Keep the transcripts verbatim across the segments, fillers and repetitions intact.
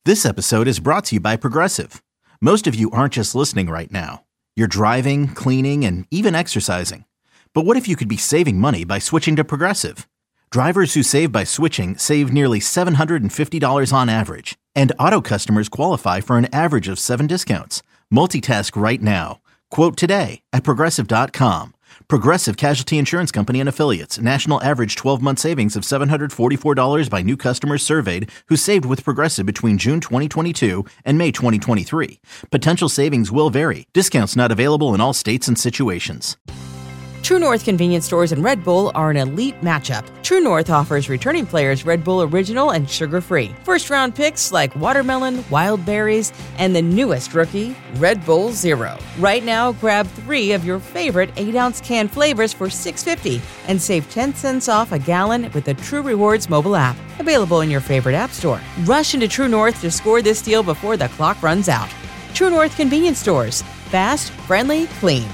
This episode is brought to you by Progressive. Most of you aren't just listening right now. You're driving, cleaning, and even exercising. But what if you could be saving money by switching to Progressive? Drivers who save by switching save nearly seven hundred fifty dollars on average. And auto customers qualify for an average of seven discounts. Multitask right now. Quote today at Progressive dot com. Progressive Casualty Insurance Company and Affiliates. National average twelve-month savings of seven hundred forty-four dollars by new customers surveyed who saved with Progressive between June twenty twenty-two and May twenty twenty-three. Potential savings will vary. Discounts not available in all states and situations. True North convenience stores and Red Bull are an elite matchup. True North offers returning players Red Bull Original and sugar-free. First-round picks like watermelon, wild berries, and the newest rookie, Red Bull Zero. Right now, grab three of your favorite eight-ounce can flavors for six dollars and fifty cents and save ten cents off a gallon with the True Rewards mobile app. Available in your favorite app store. Rush into True North to score this deal before the clock runs out. True North convenience stores. Fast, friendly, clean.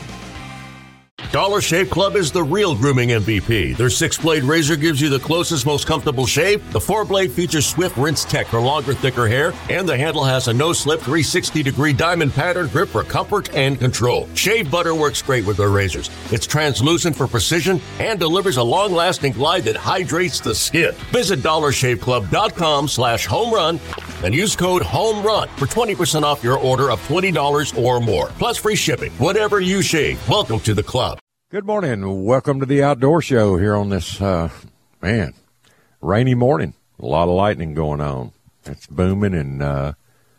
Dollar Shave Club is the real grooming M V P. Their six-blade razor gives you the closest, most comfortable shave. The four-blade features Swift Rinse Tech for longer, thicker hair. And the handle has a no-slip three hundred sixty degree diamond pattern grip for comfort and control. Shave butter works great with their razors. It's translucent for precision and delivers a long-lasting glide that hydrates the skin. Visit dollar shave club dot com slash home run and use code HOMERUN for twenty percent off your order of twenty dollars or more. Plus free shipping. Whatever you shave, welcome to the club. Good morning. Welcome to the Outdoor Show here on this, uh, man, rainy morning. A lot of lightning going on. It's booming and uh,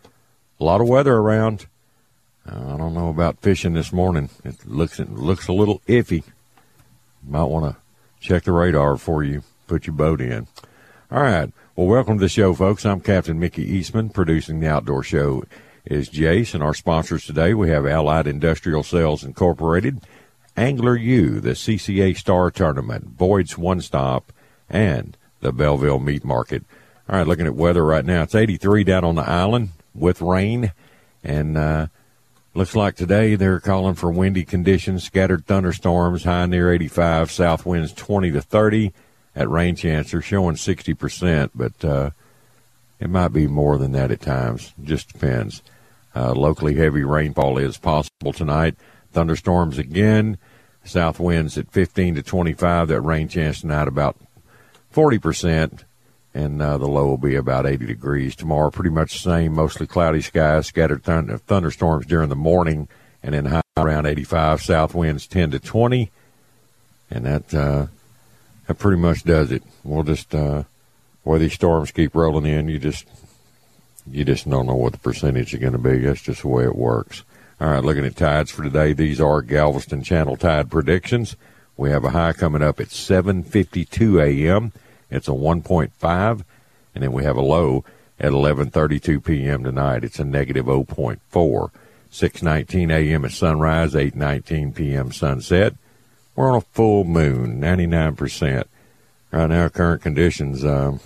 a lot of weather around. Uh, I don't know about fishing this morning. It looks it looks a little iffy. Might want to check the radar before you put your boat in. All right. Well, welcome to the show, folks. I'm Captain Mickey Eastman. Producing the Outdoor Show is Jace. And our sponsors today, we have Allied Industrial Sales Incorporated, Angler U, the C C A Star Tournament, Boyd's One Stop, and the Belleville Meat Market. All right, looking at weather right now, it's eighty-three down on the island with rain, and uh, looks like today they're calling for windy conditions, scattered thunderstorms, high near eighty-five, south winds twenty to thirty. At rain chance, they're showing sixty percent, but uh, it might be more than that at times. Just depends. Uh, locally heavy rainfall is possible tonight. Thunderstorms again, south winds at fifteen to twenty-five. That rain chance tonight about forty percent, and uh, the low will be about eighty degrees. Tomorrow, pretty much the same, mostly cloudy skies, scattered thund- thunderstorms during the morning, and then high around eighty-five. South winds ten to twenty, and that uh, that pretty much does it. We'll just uh, where these storms keep rolling in, you just you just don't know what the percentage is going to be. That's just the way it works. All right, looking at tides for today, these are Galveston Channel tide predictions. We have a high coming up at seven fifty-two a.m. It's a one point five, and then we have a low at eleven thirty-two p.m. tonight. It's a negative zero point four. six nineteen a.m. at sunrise, eight nineteen p.m. sunset. We're on a full moon, ninety-nine percent. Right now, current conditions, um,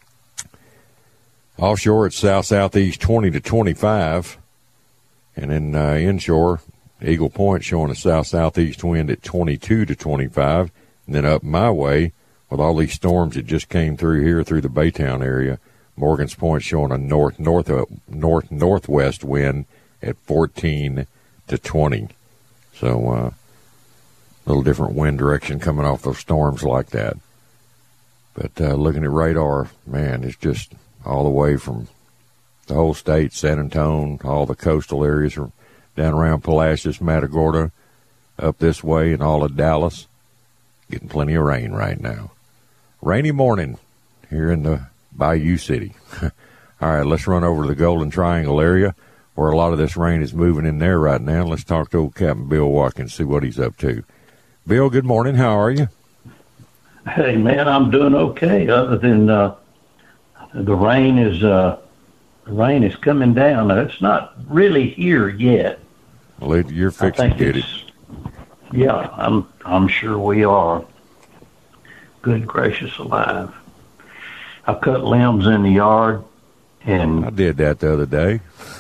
offshore it's south-southeast twenty to twenty-five. And then uh, inshore, Eagle Point showing a south-southeast wind at twenty-two to twenty-five. And then up my way, with all these storms that just came through here through the Baytown area, Morgan's Point showing a north-north uh, north-northwest wind at fourteen to twenty. So uh, a little different wind direction coming off those storms like that. But uh, looking at radar, man, it's just all the way from the whole state, San Antonio, all the coastal areas from down around Palacios, Matagorda, up this way, and all of Dallas. Getting plenty of rain right now. Rainy morning here in the Bayou City. All right, let's run over to the Golden Triangle area where a lot of this rain is moving in there right now. Let's talk to old Captain Bill Watkins, see what he's up to. Bill, good morning. How are you? Hey, man, I'm doing okay, other than uh, the rain is uh, the rain is coming down. It's not really here yet. Well, you're fixing to get it. Yeah, I'm I'm sure we are. Good gracious alive. I cut limbs in the yard, and I did that the other day.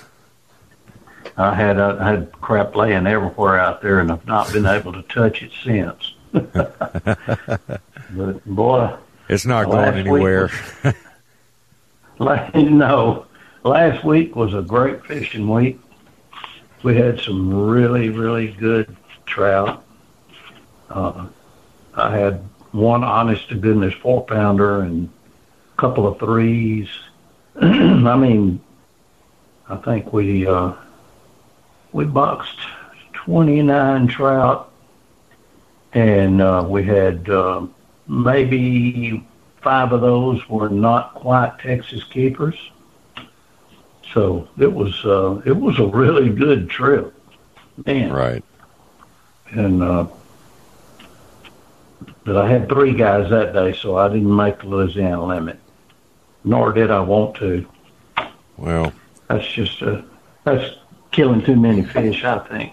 I had uh, I had crap laying everywhere out there, and I've not been able to touch it since. But boy, it's not going anywhere. Was, like, no, last week was a great fishing week. We had some really, really good trout. Uh, I had one honest to goodness four pounder and a couple of threes. I mean, I think we uh, we boxed twenty-nine trout, and uh, we had uh, maybe five of those were not quite Texas keepers. So it was uh, it was a really good trip, man. Right. And uh, but I had three guys that day, so I didn't make the Louisiana limit, nor did I want to. Well, that's just uh, that's killing too many fish, I think.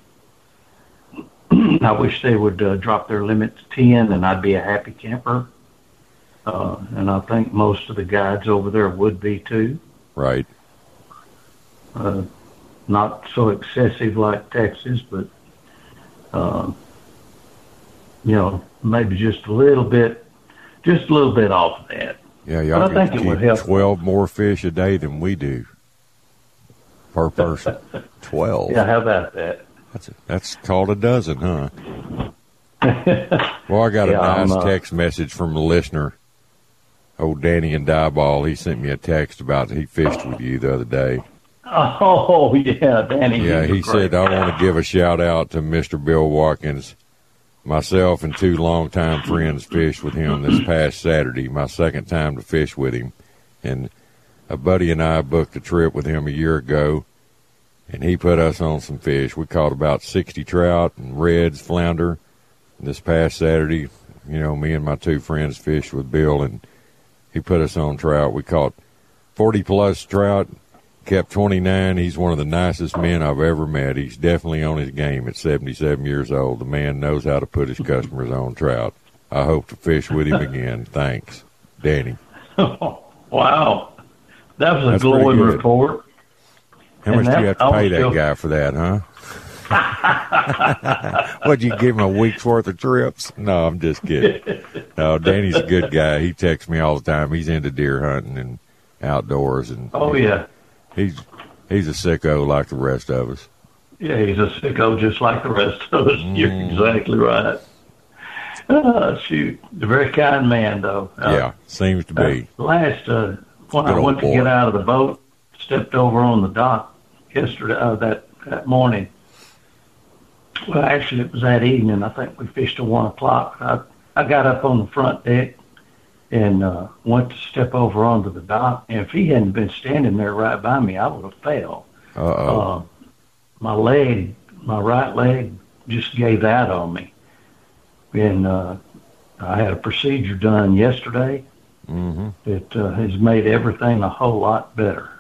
I wish they would uh, drop their limit to ten, and I'd be a happy camper. Uh, and I think most of the guides over there would be too. Right. Uh, not so excessive like Texas, but uh, you know, maybe just a little bit, just a little bit off of that. Yeah, y'all but I think it would help. Twelve more fish a day than we do per person. Twelve. Yeah, how about that? That's a, that's called a dozen, huh? Well, I got yeah, a nice uh, text message from a listener, old Danny in Dieball. He sent me a text about he fished with you the other day. Oh, yeah, Danny. Yeah, he said, I want to give a shout out to Mister Bill Watkins. Myself and two longtime friends fished with him this past Saturday, my second time to fish with him. And a buddy and I booked a trip with him a year ago, and he put us on some fish. We caught about sixty trout and reds, flounder. This past Saturday, you know, me and my two friends fished with Bill, and he put us on trout. We caught forty-plus trout, kept twenty-nine. He's one of the nicest men I've ever met. He's definitely on his game at seventy-seven years old. The man knows how to put his customers on trout. I hope to fish with him again. Thanks, Danny. Oh, wow. That was a That's glowing pretty good. report. How And much do you that- have to I pay was that still- guy for that, huh? What'd you give him, a week's worth of trips? No, I'm just kidding. No, Danny's a good guy. He texts me all the time. He's into deer hunting and outdoors, and Oh, yeah. he's he's a sicko like the rest of us. Yeah, he's a sicko just like the rest of us. Mm. You're exactly right. Uh, shoot. A very kind man, though. Uh, Yeah, seems to be. Uh, last, uh, when Good I old went to boy. get out of the boat, stepped over on the dock yesterday, uh, that, that morning. Well, actually, it was that evening. I think we fished till one o'clock. I, I got up on the front deck and uh, went to step over onto the dock. And if he hadn't been standing there right by me, I would have fell. Uh-oh. Uh, my leg, my right leg just gave out on me. And uh, I had a procedure done yesterday. Mm-hmm. It uh, has made everything a whole lot better.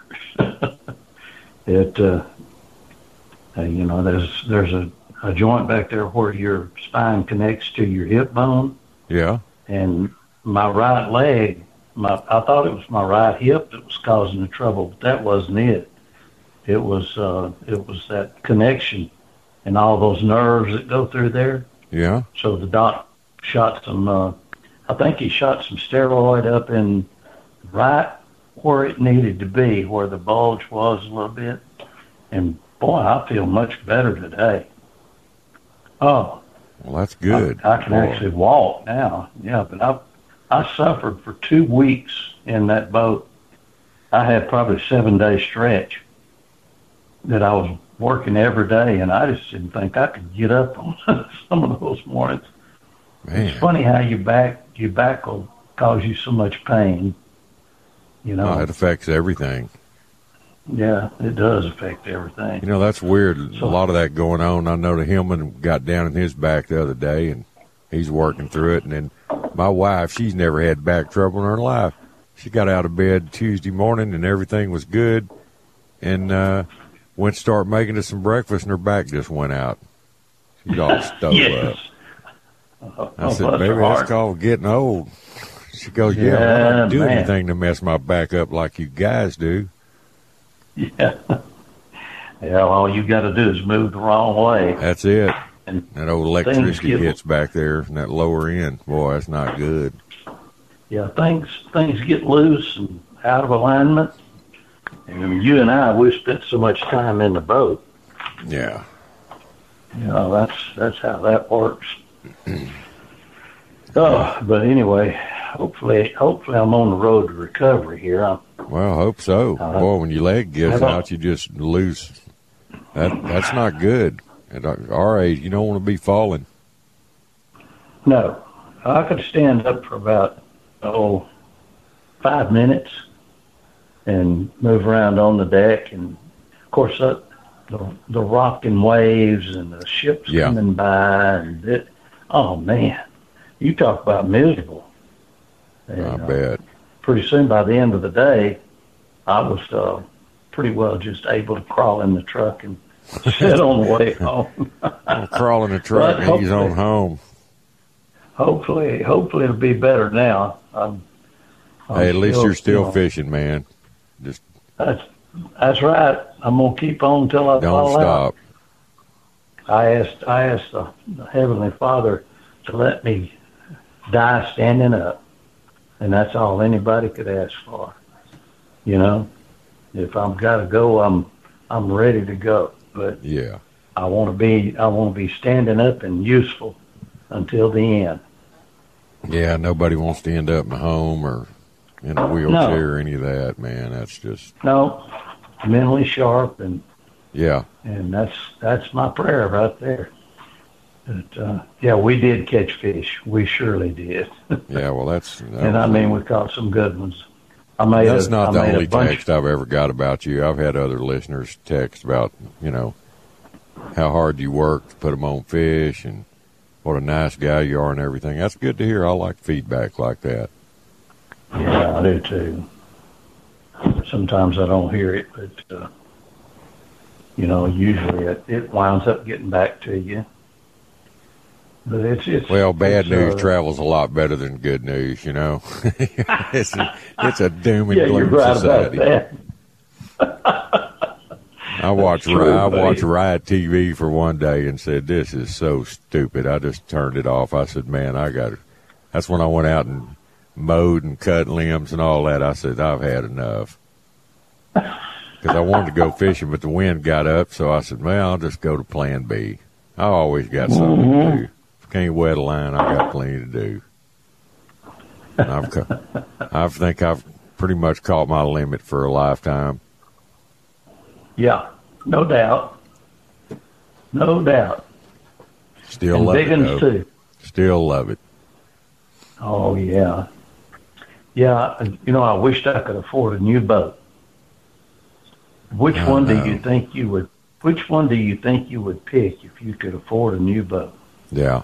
it, uh, uh, you know, there's there's a, a joint back there where your spine connects to your hip bone, Yeah. and my right leg, my I thought it was my right hip that was causing the trouble, but that wasn't it. It was uh, it was that connection and all those nerves that go through there. Yeah. So the doc shot some, uh, I think he shot some steroid up in right where it needed to be, where the bulge was a little bit. And boy, I feel much better today. Oh, Well, that's good. I, I can Boy. actually walk now. Yeah, but I, I suffered for two weeks in that boat. I had probably a seven day stretch that I was working every day, and I just didn't think I could get up on some of those mornings. Man. It's funny how your back your back will cause you so much pain. You know, Oh, it affects everything. yeah, it does affect everything. You know, that's weird. So- A lot of that going on. I know the Hillman got down in his back the other day, and he's working through it. And then my wife, she's never had back trouble in her life. She got out of bed Tuesday morning, and everything was good. And uh, went to start making us some breakfast, and her back just went out. She's all stove Yes. up. Oh, I said, bless baby, her that's heart. called getting old. She goes, yeah, I Yeah, don't do man. anything to mess my back up like you guys do. Yeah. Yeah, all you got to do is move the wrong way. That's it. And That old things electricity get- hits back there in that lower end. Boy, that's not good. Yeah, things things get loose and out of alignment, And you and I, we spent so much time in the boat. Yeah. You know, that's that's how that works. Oh, but anyway, hopefully, hopefully I'm on the road to recovery here. I'm, Well, hope so. Uh, Boy, when your leg gives I don't- out, you just lose. That That's not good. At our age, you don't want to be falling. no, I could stand up for about oh five minutes and move around on the deck, and of course that, the the rocking waves and the ships Yeah. coming by, and it, oh man, you talk about miserable. And, I uh, bet. pretty soon, by the end of the day, I was uh, pretty well just able to crawl in the truck and sit on the way home. I'll crawl in the truck But and he's on hopefully- home. hopefully, hopefully it'll be better now. I'm, I'm Hey, at least you're still you know, fishing, man. Just That's that's right. I'm gonna keep on till I don't fall stop. out. I asked I asked the, the Heavenly Father to let me die standing up, and that's all anybody could ask for. You know, if I've got to go, I'm I'm ready to go. But Yeah. I want to be I want to be standing up and useful until the end. Yeah, nobody wants to end up in a home or in a wheelchair or any of that, man. That's just, No, mentally sharp, and yeah. and that's that's my prayer right there. But uh, yeah, we did catch fish. We surely did, Yeah, well, that's. That and I was- mean we caught some good ones. I made That's a, not I the made only a bunch. text I've ever got about you. I've had other listeners text about, you know, how hard you work to put them on fish and what a nice guy you are and everything. That's good to hear. I like feedback like that. Yeah, I do too. Sometimes I don't hear it, but uh, you know, usually it, it winds up getting back to you. But it's it's Well, bad it's, news uh, travels a lot better than good news, you know. it's, a, it's a doom and Yeah, you're gloom right society. about that. I watched That's true, I watched buddy. Riot T V for one day and said, "This is so stupid." I just turned it off. I said, "Man, I got it." That's when I went out and mowed and cut limbs and all that. I said, "I've had enough," because I wanted to go fishing, but the wind got up. So I said, "Well, I'll just go to Plan B." I always got something Mm-hmm. to do. If I can't wet a line, I got plenty to do. And I've, ca- I think I've pretty much caught my limit for a lifetime. Yeah, no doubt, no doubt. Still And love big it, ones though. too. Still love it. Oh yeah, yeah. and, You know, I wished I could afford a new boat. Which I one know. do you think you would? Which one do you think you would pick if you could afford a new boat? Yeah.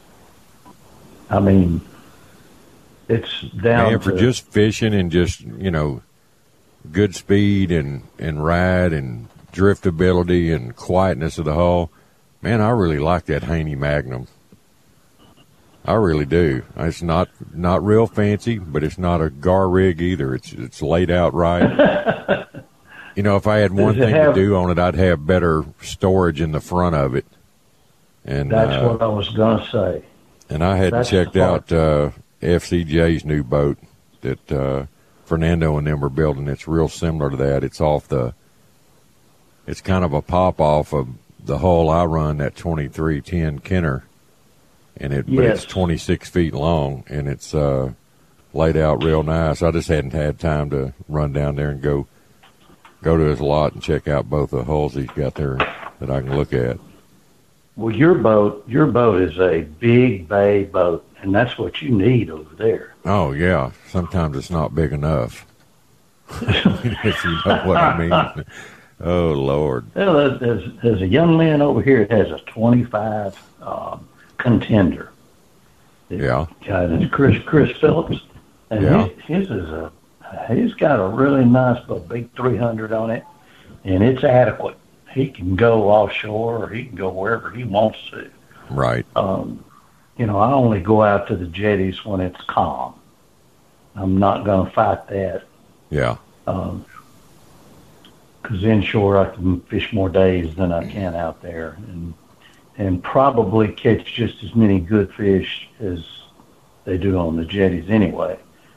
I mean, it's down Man, for to just fishing and just, you know, good speed and, and ride and driftability and quietness of the hull, man, I really like that Haney Magnum. I really do. It's not not real fancy, but it's not a gar rig either. It's it's laid out right. You know, if I had one Does it thing have- to do on it, I'd have better storage in the front of it. And that's uh, what I was gonna say. And I hadn't That's the checked part. out uh, F C J's new boat that uh, Fernando and them are building. It's real similar to that. It's off the. It's kind of a pop off of the hull I run, that twenty-three ten Kenner, and it but it's Yes. twenty-six feet long and it's uh, laid out real nice. I just hadn't had time to run down there and go go to his lot and check out both the hulls he's got there that I can look at. Well, your boat, your boat is a big bay boat, and that's what you need over there. Oh, yeah. Sometimes it's not big enough. If you know what I mean. Oh, Lord. Well, there's, there's a young man over here that has a twenty-five um, contender. Yeah. Guy, that's Chris Chris Phillips, and Yeah. his, his is a he's got a really nice, but big three hundred on it, and it's adequate. He can go offshore, or he can go wherever he wants to. Right. Um, you know, I only go out to the jetties when it's calm. I'm not going to fight that. Yeah. Um, because inshore I can fish more days than I can out there, and and probably catch just as many good fish as they do on the jetties anyway.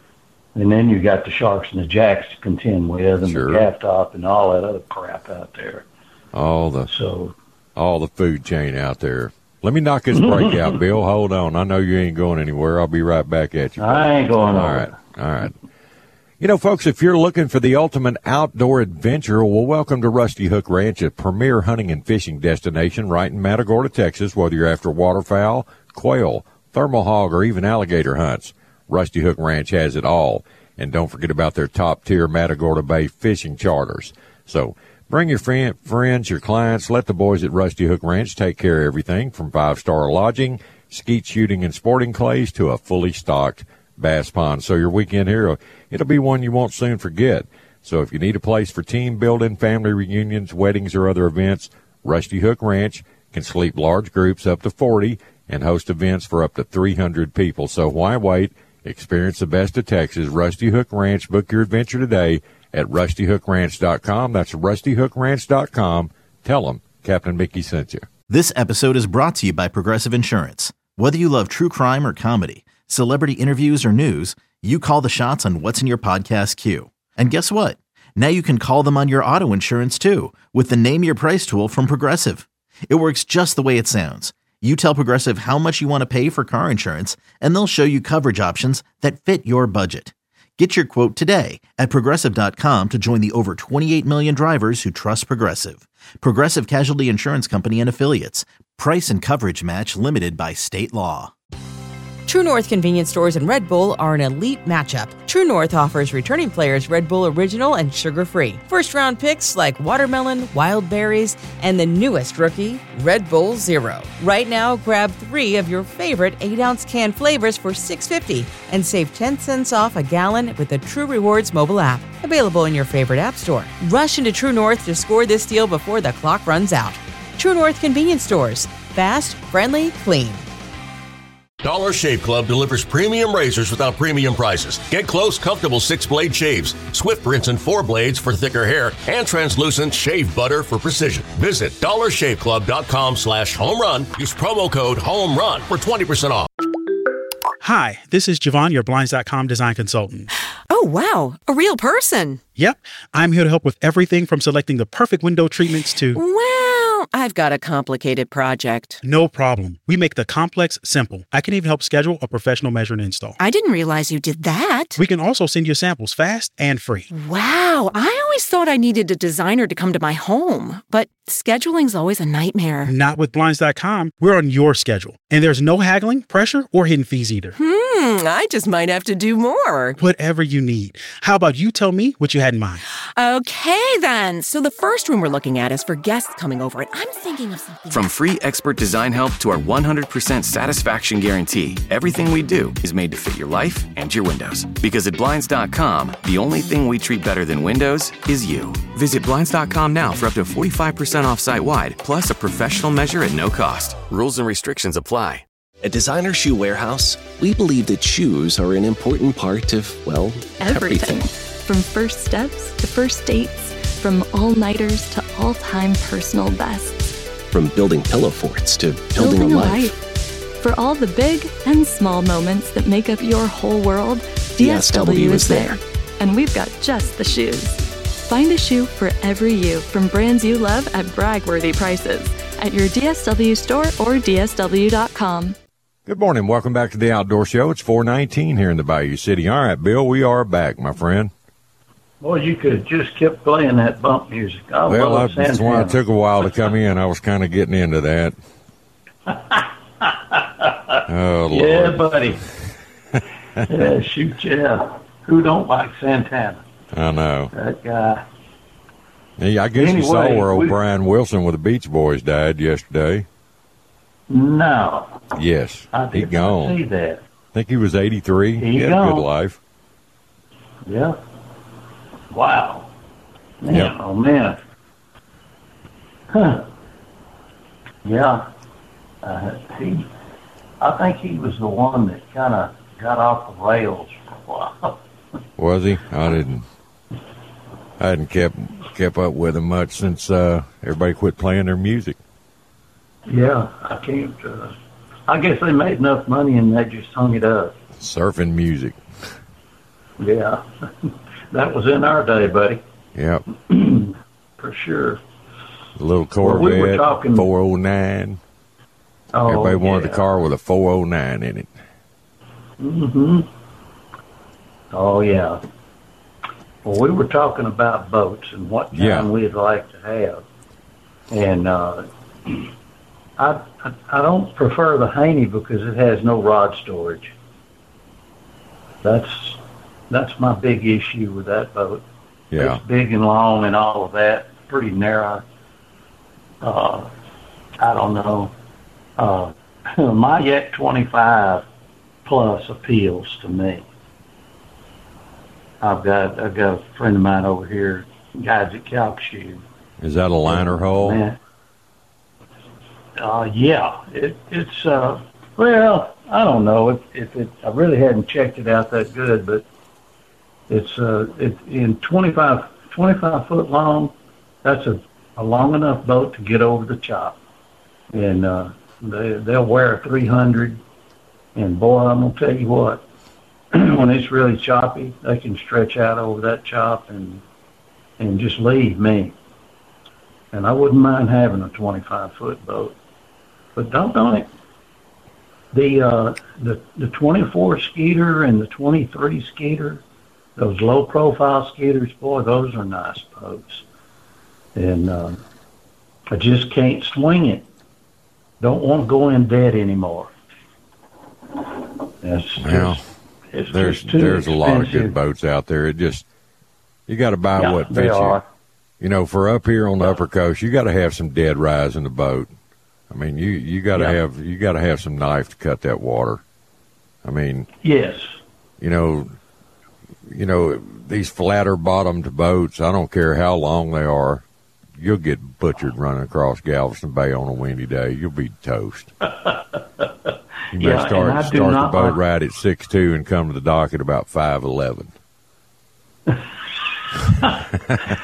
And then you got the Sharks and the Jacks to contend with, and Sure. the Gaff Top and all that other crap out there. All the So, all the food chain out there. Let me knock this break out, Bill. Hold on. I know you ain't going anywhere. I'll be right back at you. I ain't going All over. right. All right. You know, folks, if you're looking for the ultimate outdoor adventure, well, welcome to Rusty Hook Ranch, a premier hunting and fishing destination right in Matagorda, Texas. Whether you're after waterfowl, quail, thermal hog, or even alligator hunts, Rusty Hook Ranch has it all. And don't forget about their top-tier Matagorda Bay fishing charters. So bring your friend, friends, your clients. Let the boys at Rusty Hook Ranch take care of everything from five-star lodging, skeet shooting and sporting clays to a fully stocked bass pond. So your weekend here, it'll be one you won't soon forget. So if you need a place for team building, family reunions, weddings, or other events, Rusty Hook Ranch can sleep large groups up to forty and host events for up to three hundred people. So why wait? Experience the best of Texas. Rusty Hook Ranch. Book your adventure today at rusty hook ranch dot com. That's rusty hook ranch dot com. Tell them Captain Mickey sent you. This episode is brought to you by Progressive Insurance. Whether you love true crime or comedy, celebrity interviews or news, you call the shots on what's in your podcast queue. And guess what? Now you can call them on your auto insurance too with the Name Your Price tool from Progressive. It works just the way it sounds. You tell Progressive how much you want to pay for car insurance, and they'll show you coverage options that fit your budget. Get your quote today at Progressive dot com to join the over twenty-eight million drivers who trust Progressive. Progressive Casualty Insurance Company and Affiliates. Price and coverage match limited by state law. True North convenience stores and Red Bull are an elite matchup. True North offers returning players Red Bull Original and sugar-free. First-round picks like watermelon, wild berries, and the newest rookie, Red Bull Zero. Right now, grab three of your favorite eight-ounce can flavors for six dollars and fifty cents and save ten cents off a gallon with the True Rewards mobile app. Available in your favorite app store. Rush into True North to score this deal before the clock runs out. True North convenience stores. Fast, friendly, clean. Dollar Shave Club delivers premium razors without premium prices. Get close, comfortable six-blade shaves, swift rinse and four blades for thicker hair, and translucent shave butter for precision. Visit dollar shave club dot com slash home run. Use promo code HOMERUN for twenty percent off. Hi, this is Javon, your Blinds dot com design consultant. Oh, wow. A real person. Yep, I'm here to help with everything from selecting the perfect window treatments to... Well, I've got a complicated project. No problem. We make the complex simple. I can even help schedule a professional measure and install. I didn't realize you did that. We can also send you samples fast and free. Wow, I always thought I needed a designer to come to my home, but scheduling's always a nightmare. Not with Blinds dot com. We're on your schedule, and there's no haggling, pressure, or hidden fees either. Hmm, I just might have to do more. Whatever you need. How about you tell me what you had in mind? Okay, then. So the first room we're looking at is for guests coming over, and I'm thinking of something... From free expert design help to our one hundred percent satisfaction guarantee, everything we do is made to fit your life and your windows. Because at Blinds dot com, the only thing we treat better than windows is you. Visit Blinds dot com now for up to forty-five percent off site-wide, plus a professional measure at no cost. Rules and restrictions apply. At Designer Shoe Warehouse, we believe that shoes are an important part of, well, everything. everything. From first steps to first dates, from all-nighters to all-time personal bests. From building pillow forts to building, building a, a life. life. For all the big and small moments that make up your whole world, D S W, D S W is there. And we've got just the shoes. Find a shoe for every you from brands you love at brag-worthy prices at your D S W store or D S W dot com. Good morning. Welcome back to the Outdoor Show. It's four nineteen here in the Bayou City. All right, Bill, we are back, my friend. Boy, you could have just kept playing that bump music. I well, love that's why it took a while to come in. I was kind of getting into that. Oh, Lord. Yeah, buddy. Yeah, shoot, yeah. Who don't like Santana? I know. That guy. Yeah, I guess Anyway, you saw where old we- Brian Wilson with the Beach Boys died yesterday. No. Yes, I he did gone. not see that. I think he was eighty-three. He He had a gone. good life. Yeah. Wow. Man, Yep. oh, man. Huh. Yeah. Uh, he, I think he was the one that kind of got off the rails for a while. Was he? I didn't. I hadn't kept kept up with him much since uh, everybody quit playing their music. Yeah, I can't. Uh, I guess they made enough money and they just hung it up. Surfing music. Yeah, that was in our day, buddy. Yep. For sure. The little Corvette, well, we were talking, four oh nine. Oh, Everybody wanted yeah. the car with a four oh nine in it. Mm-hmm. Oh, yeah. Well, we were talking about boats and what kind yeah. we'd like to have. And uh, I, I I don't prefer the Haney because it has no rod storage. That's that's my big issue with that boat. Yeah. It's big and long and all of that, pretty narrow. Uh, I don't know. Uh, my Yak twenty-five Plus appeals to me. I've got I've got a friend of mine over here, guides at Calcasieu. Is that a liner hull? Man, uh, yeah, it, it's uh, well, I don't know if, if it. I really hadn't checked it out that good, but it's uh, it in twenty-five, twenty-five foot long. That's a, a long enough boat to get over the chop, and uh, they they'll wear a three hundred. And boy, I'm gonna tell you what, when it's really choppy, they can stretch out over that chop and and just leave me. And I wouldn't mind having a twenty-five foot boat, but doggone it, the uh, the the twenty-four Skeeter and the twenty-three Skeeter, those low profile Skeeters, boy, those are nice boats. And uh, I just can't swing it. Don't want to go in debt anymore. That's well, just, it's there's just too there's expensive. a lot of good boats out there. It just you got to buy yeah, what they fits are. you. You know, for up here on the upper coast, you got to have some dead rise in the boat. I mean, you you got to yeah. have you got to have some knife to cut that water. I mean, yes, you know, you know these flatter bottomed boats. I don't care how long they are, you'll get butchered running across Galveston Bay on a windy day. You'll be toast. You may yeah, start and I do start not the boat like... ride at six two and come to the dock at about five eleven. I've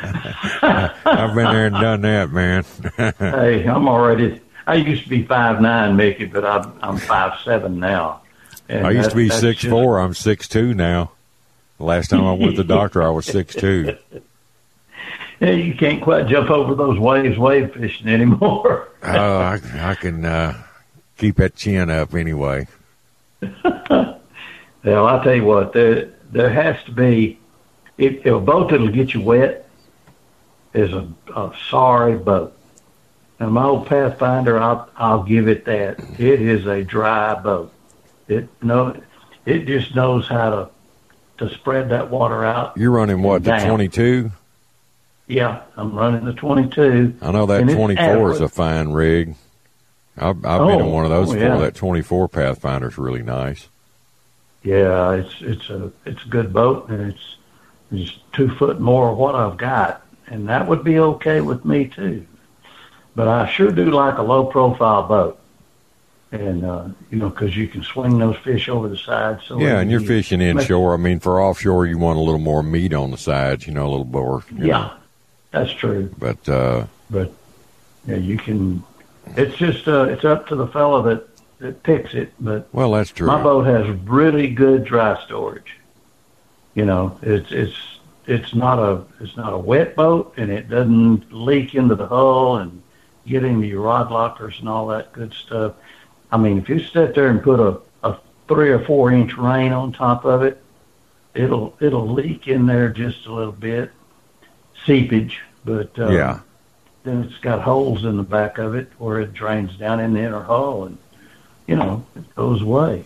been there and done that, man. Hey, I'm already. I used to be five nine, Mickey, but I'm I'm five seven now. And I used that, to be that's six just... four. I'm six two now. The last time I went to the doctor, I was six two. Yeah, you can't quite jump over those waves wave fishing anymore. Oh, I, I can uh, keep that chin up anyway. Well, I'll tell you what, there there has to be, if, if a boat that'll get you wet is a, a sorry boat. And my old Pathfinder, I'll, I'll give it that. It is a dry boat. It no, it just knows how to to spread that water out. You're running what, the twenty-two? Yeah, I'm running the twenty-two. I know that twenty-four is a fine rig. I've, I've oh, been in one of those oh, before. Yeah. That twenty-four Pathfinder's really nice. Yeah, it's it's a it's a good boat, and it's it's two foot more of what I've got, and that would be okay with me too. But I sure do like a low profile boat, and uh, you know, because you can swing those fish over the side. So yeah, and you're you fishing inshore. I mean, for offshore, you want a little more meat on the sides. You know, a little more. You yeah, know. That's true. But uh, but yeah, you can. It's just uh, it's up to the fellow that, that picks it. But well, that's true. My boat has really good dry storage. You know, it's it's it's not a it's not a wet boat, and it doesn't leak into the hull and get into your rod lockers and all that good stuff. I mean, if you sit there and put a, a three or four inch rain on top of it, it'll it'll leak in there just a little bit, seepage. But um, yeah. Then it's got holes in the back of it where it drains down in the inner hull, and you know it goes away.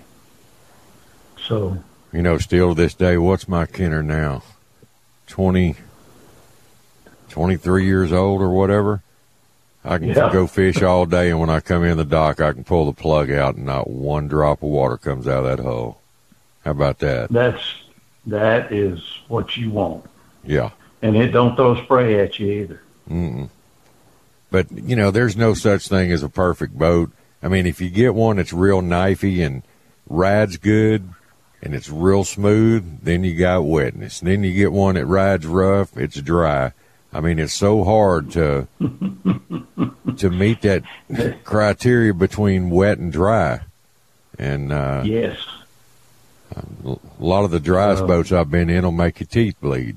So you know, still to this day, what's my Kenner now? Twenty, twenty-three years old or whatever. I can yeah. go fish all day, and when I come in the dock, I can pull the plug out, and not one drop of water comes out of that hull. How about that? That's that is what you want. Yeah. And it don't throw spray at you either. Mm-mm. But, you know, there's no such thing as a perfect boat. I mean, if you get one that's real knifey and rides good and it's real smooth, then you got wetness. And then you get one that rides rough, it's dry. I mean, it's so hard to to meet that criteria between wet and dry. And uh, yes, A lot of the driest uh, boats I've been in will make your teeth bleed.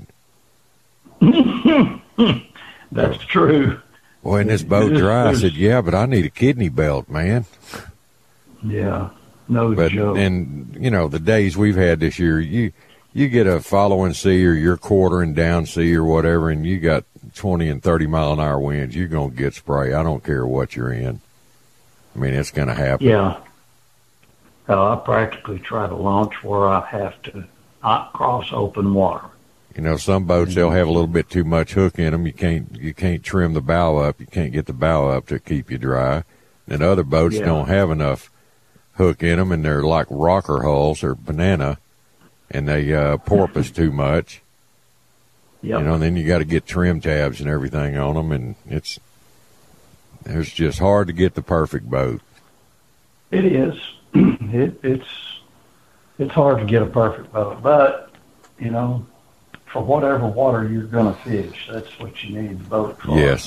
That's true. Well, in this boat dry, I said, yeah, but I need a kidney belt, man. Yeah, no but, joke. And, you know, the days we've had this year, you you get a following sea or you're quartering down sea or whatever, and you got twenty and thirty mile an hour winds, you're going to get spray. I don't care what you're in. I mean, it's going to happen. Yeah. Uh, I practically try to launch where I have to not cross open water. You know, some boats, they'll have a little bit too much hook in them. You can't you can't trim the bow up. You can't get the bow up to keep you dry. And other boats yeah. don't have enough hook in them, and they're like rocker hulls or banana, and they uh, porpoise too much. Yep. You know, and then you got to get trim tabs and everything on them, and it's it's just hard to get the perfect boat. It is. It, it's it's hard to get a perfect boat, but you know, for whatever water you're going to fish, that's what you need the boat for. Yes,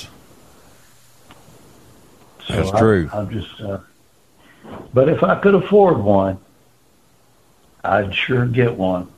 so that's I, true. I'm just, uh, but if I could afford one, I'd sure get one.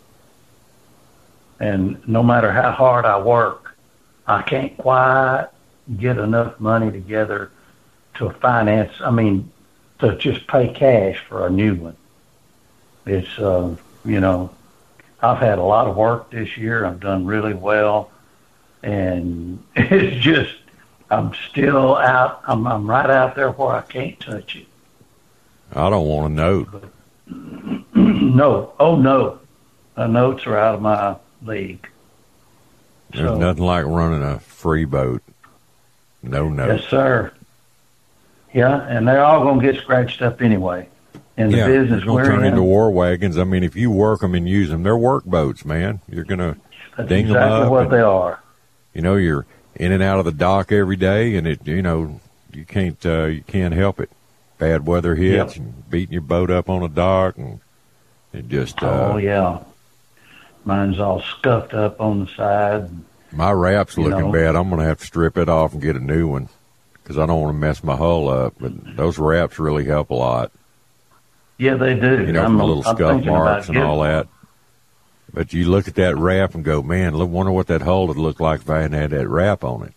And no matter how hard I work, I can't quite get enough money together to finance. I mean. To just pay cash for a new one. It's, uh, you know, I've had a lot of work this year. I've done really well. And it's just, I'm still out. I'm, I'm right out there where I can't touch it. I don't want a note. But, no. Oh, no. The notes are out of my league. There's so, nothing like running a free boat. No notes. Yes, sir. Yeah, and they're all going to get scratched up anyway. In the yeah, business they're going we're to turn in, into war wagons. I mean, if you work them and use them, they're work boats, man. You're going to ding exactly them up. what and, they are. You know, you're in and out of the dock every day, and it, you know, you can't, uh, you can't help it. Bad weather hits, yeah. and beating your boat up on the dock, and it just. Uh, oh yeah, mine's all scuffed up on the side. My wrap's looking know. bad. I'm going to have to strip it off and get a new one. Because I don't want to mess my hull up, but those wraps really help a lot. Yeah, they do. You know, I'm, from the little I'm scuff marks and all getting... that. But you look at that wrap and go, man, look, wonder what that hull would look like if I hadn't had that wrap on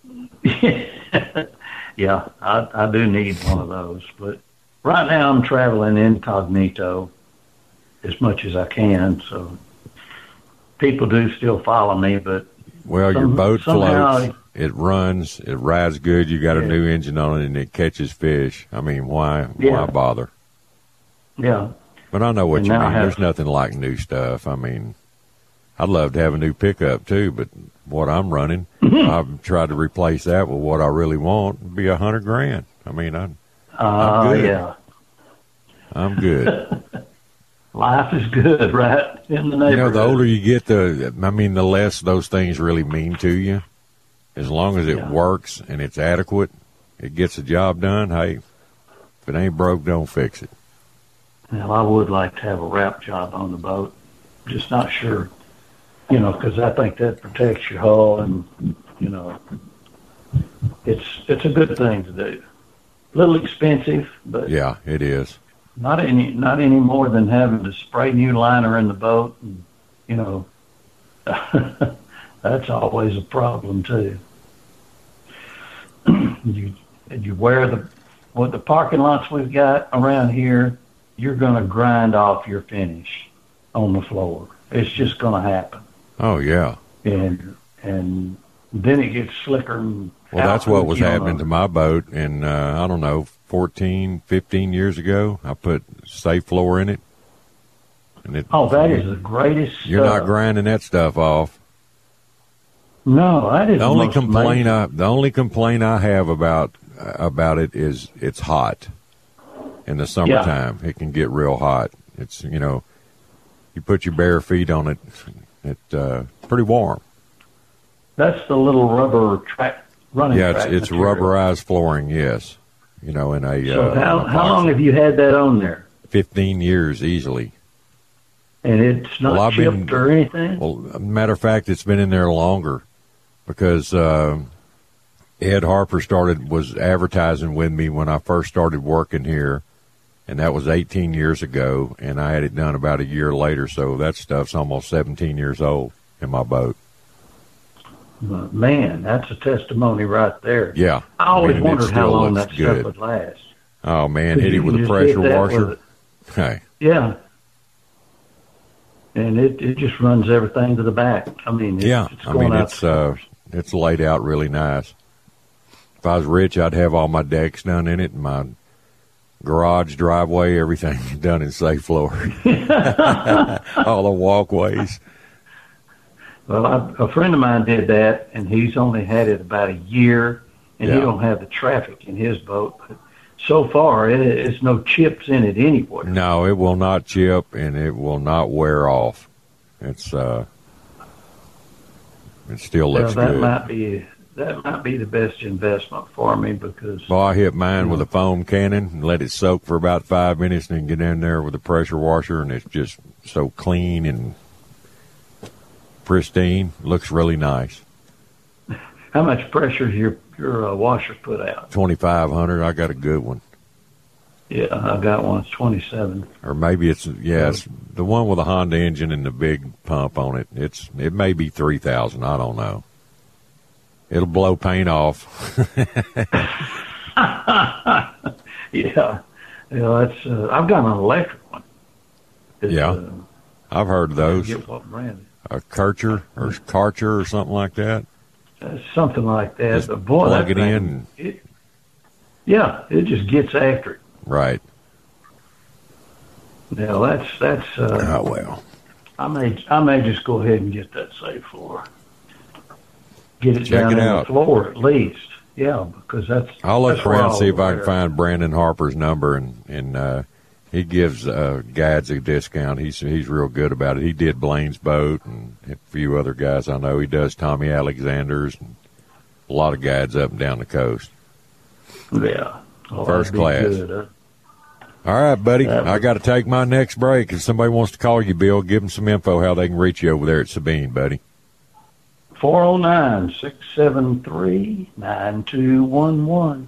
it. Yeah, I, I do need one of those. But right now I'm traveling incognito as much as I can, so people do still follow me, but well, some, your boat somehow, floats. It runs, it rides good, you got a yeah. new engine on it, and it catches fish. I mean, why yeah. why bother? Yeah. But I know what and you mean. Have, There's nothing like new stuff. I mean, I'd love to have a new pickup, too, but what I'm running, I've tried to replace that with what I really want. It'd be a hundred grand. I mean, I'm, uh, I'm good. Yeah. I'm good. Life is good, right, in the neighborhood. You know, the older you get, the I mean, the less those things really mean to you. As long as it yeah. works and it's adequate, it gets the job done, hey, if it ain't broke, don't fix it. Well, I would like to have a wrap job on the boat. Just not sure, you know, because I think that protects your hull, and, you know, it's it's a good thing to do. A little expensive, but yeah, it is. Not any not any more than having to spray new liner in the boat, and, you know, that's always a problem too. you you wear the what the parking lots we've got around here, you're going to grind off your finish on the floor. It's just going to happen. Oh yeah. And and then it gets slicker. And well, that's what was happening to my boat, and uh, I don't know, fourteen, fifteen years ago. I put safe floor in it, and it. Oh, that is the greatest. You're stuff. not grinding that stuff off. No, that is the only most complaint. amazing. I the only complaint I have about uh, about it is it's hot in the summertime. Yeah. It can get real hot. It's you know, you put your bare feet on it, it's uh, pretty warm. That's the little rubber track running. Yeah, it's, track it's material. rubberized flooring. Yes, you know, in a. So uh, how a how long have you had that on there? Fifteen years easily. And it's not well, chipped been, or anything? Well, matter of fact, it's been in there longer because uh, Ed Harper started was advertising with me when I first started working here, and that was eighteen years ago, and I had it done about a year later, so that stuff's almost seventeen years old in my boat. Man, that's a testimony right there. Yeah. I always I mean, wondered how long that good. stuff would last. Oh, man, hit it with a pressure washer. Hey. Yeah. And it, it just runs everything to the back. I mean, it, yeah, it's I going mean, out it's uh, it's laid out really nice. If I was rich, I'd have all my decks done in it, and my garage, driveway, everything done in safe floor. All the walkways. Well, I, a friend of mine did that, and he's only had it about a year, and Yeah. he don't have the traffic in his boat. But so far, it, it's no chips in it anywhere. No, it will not chip, and it will not wear off. It's uh, it still looks well, that good. might be that might be the best investment for me because. Well, I hit mine with a foam cannon and let it soak for about five minutes, and then get in there with a pressure washer, and it's just so clean and pristine. Looks really nice. How much pressure does your your uh, washer put out? twenty-five hundred. I got a good one. Yeah, I got one. It's twenty-seven. Or maybe it's yeah, it's the one with the Honda engine and the big pump on it. It's it may be three thousand. I don't know. It'll blow paint off. yeah, yeah. That's uh, I've got an electric one. It's, yeah, uh, I've heard of those. I forget what brand. A Karcher or Karcher or something like that. Uh, something like that. Just but boy, plug that it thing, in. It, yeah, it just gets after it. Right. Now that's that's. Uh, oh well. I may I may just go ahead and get that safe floor. Get it Check down it on out. the floor at least. Yeah, because that's. I'll look that's where around I'll see if I can wear. find Brandon Harper's number, and and uh, he gives uh, guides a discount. He's he's real good about it. He did Blaine's boat and a few other guys I know. He does Tommy Alexander's and a lot of guides up and down the coast. Yeah, oh, First that'd be class. good, huh? All right, buddy. That I got to take my next break. If somebody wants to call you, Bill, give them some info how they can reach you over there at Sabine, buddy. four oh nine, six seven three, nine two one one.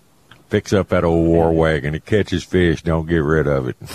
Fix up that old war wagon. It catches fish. Don't get rid of it.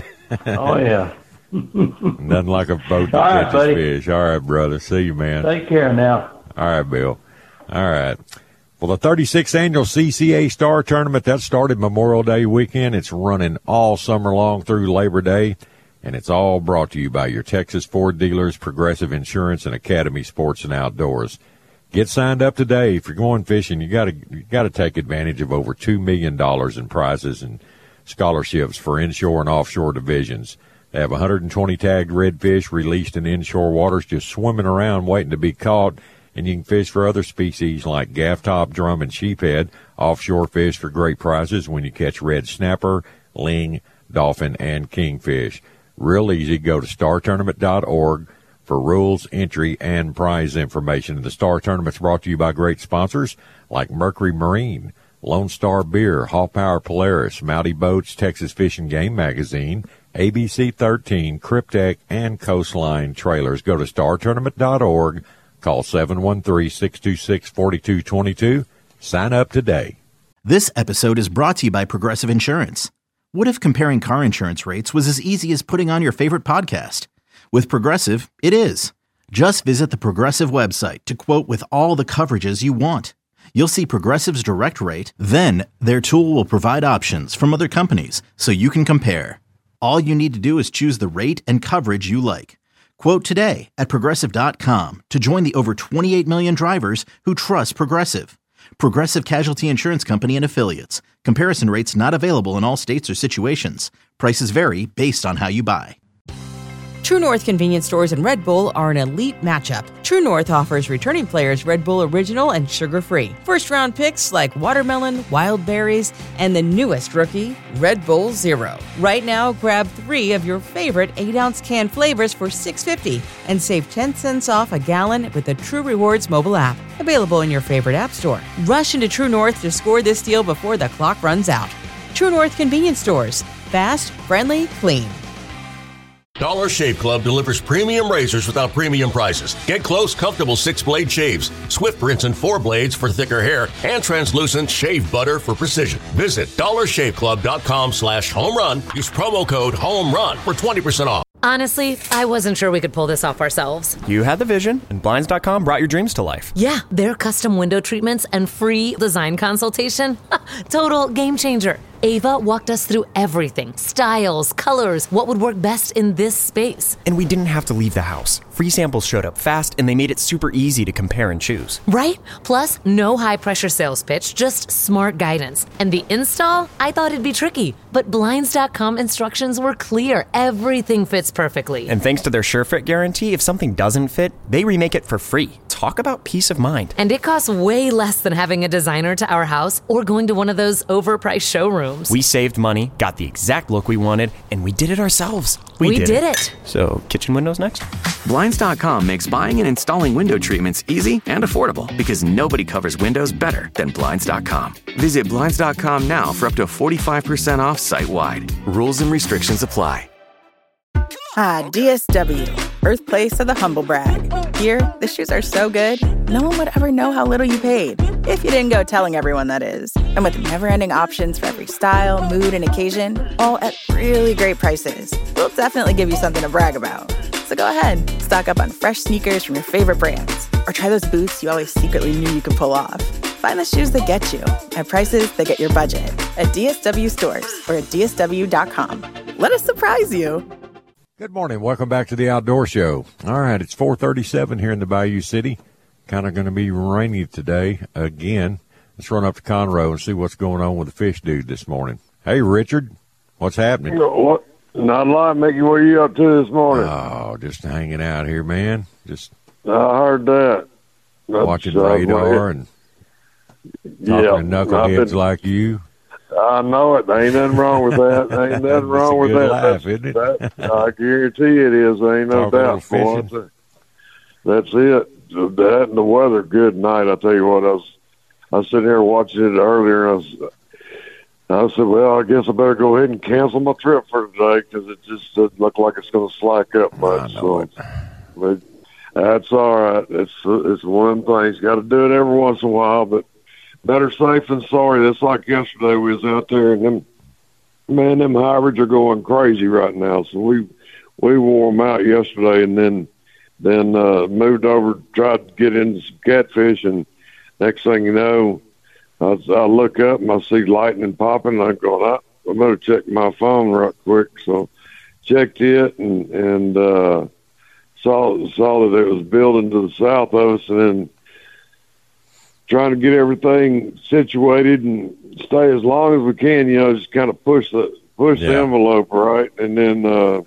Oh, yeah. Nothing like a boat that All right, catches buddy. fish. All right, brother. See you, man. Take care now. All right, Bill. All right. Well, the thirty-sixth Annual C C A Star Tournament, that started Memorial Day weekend. It's running all summer long through Labor Day, and it's all brought to you by your Texas Ford dealers, Progressive Insurance, and Academy Sports and Outdoors. Get signed up today. If you're going fishing, you got to you got to take advantage of over two million dollars in prizes and scholarships for inshore and offshore divisions. They have one hundred twenty tagged redfish released in inshore waters just swimming around waiting to be caught. And you can fish for other species like gaff top, drum, and sheephead. Offshore fish for great prizes when you catch red snapper, ling, dolphin, and kingfish. Real easy. Go to star tournament dot org for rules, entry, and prize information. And the Star Tournament's brought to you by great sponsors like Mercury Marine, Lone Star Beer, Haw Power Polaris, Mouty Boats, Texas Fish and Game Magazine, A B C thirteen, Cryptek, and Coastline Trailers. Go to star tournament dot org. Call seven one three, six two six, four two two two. Sign up today. This episode is brought to you by Progressive Insurance. What if comparing car insurance rates was as easy as putting on your favorite podcast? With Progressive, it is. Just visit the Progressive website to quote with all the coverages you want. You'll see Progressive's direct rate, then their tool will provide options from other companies so you can compare. All you need to do is choose the rate and coverage you like. Quote today at Progressive dot com to join the over twenty-eight million drivers who trust Progressive. Progressive Casualty Insurance Company and Affiliates. Comparison rates not available in all states or situations. Prices vary based on how you buy. True North convenience stores and Red Bull are an elite matchup. True North offers returning players Red Bull Original and sugar-free. First-round picks like watermelon, wild berries, and the newest rookie, Red Bull Zero. Right now, grab three of your favorite eight-ounce can flavors for six dollars and fifty cents and save ten cents off a gallon with the True Rewards mobile app. Available in your favorite app store. Rush into True North to score this deal before the clock runs out. True North convenience stores. Fast, friendly, clean. Dollar Shave Club delivers premium razors without premium prices. Get close, comfortable six-blade shaves, Swift rinse and four blades for thicker hair, and translucent shave butter for precision. Visit dollar shave club dot com slash home run. Use promo code HOMERUN for twenty percent off. Honestly, I wasn't sure we could pull this off ourselves. You had the vision, and Blinds dot com brought your dreams to life. Yeah, their custom window treatments and free design consultation. Total game changer. Ava walked us through everything. Styles, colors, what would work best in this space. And we didn't have to leave the house. Free samples showed up fast, and they made it super easy to compare and choose. Right? Plus, no high-pressure sales pitch, just smart guidance. And the install? I thought it'd be tricky. But Blinds dot com instructions were clear. Everything fits perfectly. And thanks to their SureFit guarantee, if something doesn't fit, they remake it for free. Talk about peace of mind. And it costs way less than having a designer to our house or going to one of those overpriced showrooms. We saved money, got the exact look we wanted, and we did it ourselves. We, we did, did it. it. So, kitchen windows next? Blinds dot com makes buying and installing window treatments easy and affordable because nobody covers windows better than Blinds dot com. Visit Blinds dot com now for up to forty-five percent off site-wide. Rules and restrictions apply. Ah, D S W, birthplace of the humble brag. Here, the shoes are so good, no one would ever know how little you paid. If you didn't go telling everyone, that is. And with never-ending options for every style, mood, and occasion, all at really great prices, we'll definitely give you something to brag about. So go ahead, stock up on fresh sneakers from your favorite brands, or try those boots you always secretly knew you could pull off. Find the shoes that get you at prices that get your budget at D S W stores or at D S W dot com. Let us surprise you. Good morning. Welcome back to the Outdoor Show. All right, it's four thirty-seven here in the Bayou City. Kind of going to be rainy today again. Let's run up to Conroe and see what's going on with the fish dude this morning. Hey, Richard, what's happening? What? Not a lot, Mickey. What are you up to this morning? Oh, just hanging out here, man. Just I heard that. That's, watching uh, radar and talking yeah, to knuckleheads been, like you. I know it. There ain't nothing wrong with that. There ain't nothing wrong with that. Laugh, isn't it? That, I guarantee it is. There ain't no Talk doubt for it. That's it. That and the weather good night. I tell you what, I was I was sitting here watching it earlier, and I was I said, well, I guess I better go ahead and cancel my trip for today because it just doesn't look like it's going to slack up much. I know so, it. But that's all right. It's it's one of them things. Got to do it every once in a while, but better safe than sorry. That's like yesterday. We was out there, and them man, them hybrids are going crazy right now. So we we wore them out yesterday, and then then uh, moved over, tried to get into some catfish, and next thing you know, I, I look up and I see lightning popping. And I'm going, I, I better check my phone right quick. So checked it and and uh, saw saw that it was building to the south of us, and then trying to get everything situated and stay as long as we can. You know, just kind of push the push yeah. the envelope, right, and then. Uh,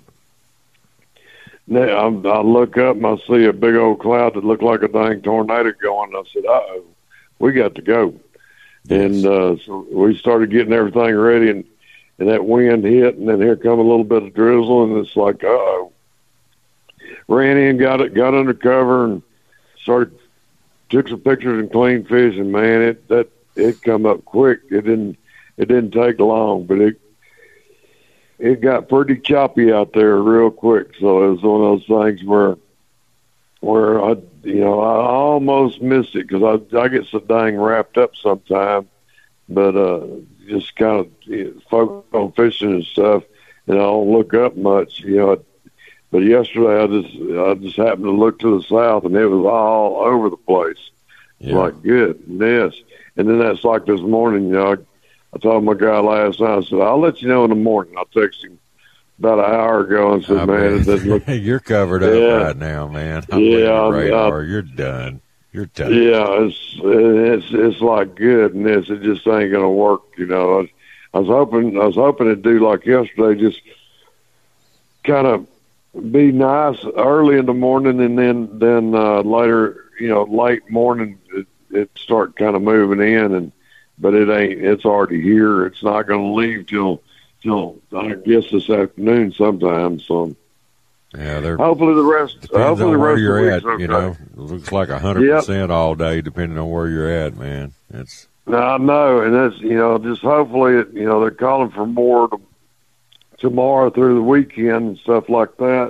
Now, I look up and I see a big old cloud that looked like a dang tornado going. I said, uh-oh, we got to go. Yes. And uh, so we started getting everything ready, and, and that wind hit, and then here come a little bit of drizzle, and it's like, uh-oh. Ran in, got it, got under cover, and started, took some pictures and cleaned fish, and, man, it that it come up quick. It didn't it didn't take long, but it it got pretty choppy out there real quick. So it was one of those things where, where I, you know, I almost missed it because I, I get so dang wrapped up sometimes, but uh, just kind of you know, focus on fishing and stuff, and I don't look up much, you know. But yesterday I just, I just happened to look to the south, and it was all over the place. Yeah. Like, goodness. And then that's like this morning, you know, I, I told my guy last night, I said, I'll let you know in the morning. I texted him about an hour ago and said, I man, mean, it doesn't look. You're covered up yeah. right now, man. I'm yeah, radar. I, You're done. You're done. Yeah, it's it's it's like goodness. It just ain't gonna work, you know. I was, I was hoping I was hoping to do like yesterday, just kind of be nice early in the morning, and then then uh, later, you know, late morning, it, it start kind of moving in and. But it ain't. It's already here. It's not going to leave till, till I guess this afternoon sometime. So, yeah, they're hopefully the rest. Hopefully the where rest you're of the at. week's okay. You know, it looks like a hundred percent all day, depending on where you're at, man. It's. I know, and that's you know, just hopefully, it, you know, they're calling for more to, tomorrow through the weekend and stuff like that.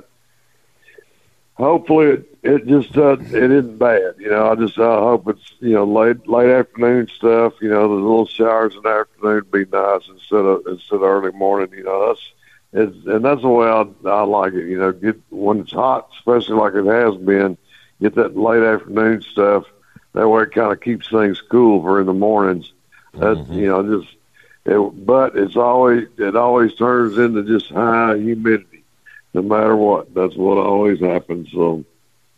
Hopefully it, it just uh, it isn't bad. You know, I just I hope it's, you know, late late afternoon stuff. You know, the little showers in the afternoon would be nice instead of instead of early morning. You know, that's it's, and that's the way I I like it. You know, get when it's hot, especially like it has been, get that late afternoon stuff. That way it kind of keeps things cool for in the mornings. That's mm-hmm. you know just. It, but it's always it always turns into just high humidity, no matter what. That's what always happens. So,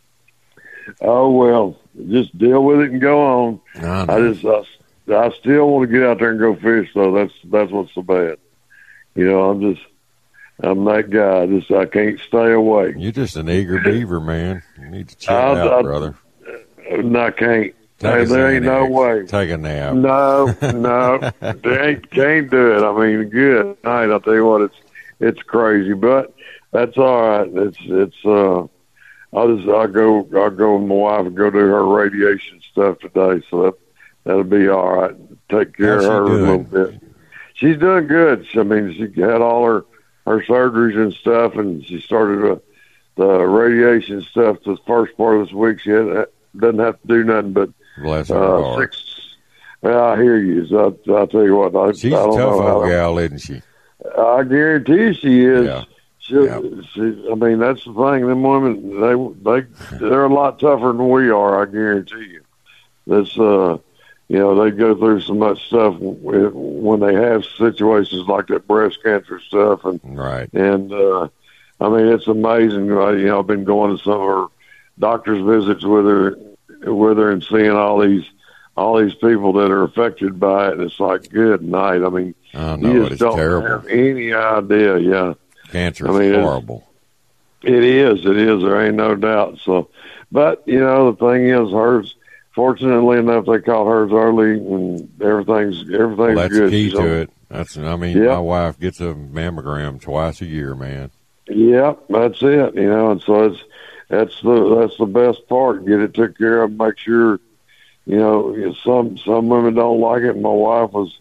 oh well, just deal with it and go on. I, I just I, I still want to get out there and go fish, though. That's that's what's so bad. You know, I'm just I'm that guy. I just I can't stay away. You're just an eager beaver, man. You need to chill I, out, I, brother. No, I can't. Hey, Take there a ain't no Xanax. way. Take a nap. No, no, they ain't, can't do it. I mean, good night. I'll tell you what, it's it's crazy, but that's all right. It's it's. uh I'll just I'll go I'll go with my wife and go do her radiation stuff today, so that that'll be all right. Take care How's of her she a little doing? bit. She's doing good. She, I mean, she had all her her surgeries and stuff, and she started a, the radiation stuff the first part of this week. She had, doesn't have to do nothing but. Bless her uh, heart. six. Well, I hear you. So I, I'll tell you what. I, She's I a don't tough know old how- gal, isn't she? I guarantee she is. Yeah. She, she, I mean, that's the thing. Them women, they they they're a lot tougher than we are. I guarantee you. That's uh, you know, they go through so much stuff when they have situations like that breast cancer stuff, and right. And uh, I mean, it's amazing. You know, I've been going to some of her doctor's visits with her. with her and seeing all these all these people that are affected by it, and it's like, good night. I mean, I know, you just it's don't terrible. have any idea. Yeah, Cancer I is mean, it's- horrible. it is. It is. There ain't no doubt. So, but you know, the thing is, hers. Fortunately enough, they caught hers early, and everything's everything's Well, that's good. the key So- to it. That's I mean, Yep. my wife gets a mammogram twice a year, man. Yep, that's it. You know, and so it's that's the that's the best part. Get it took care of. Make sure, you know, some some women don't like it. My wife was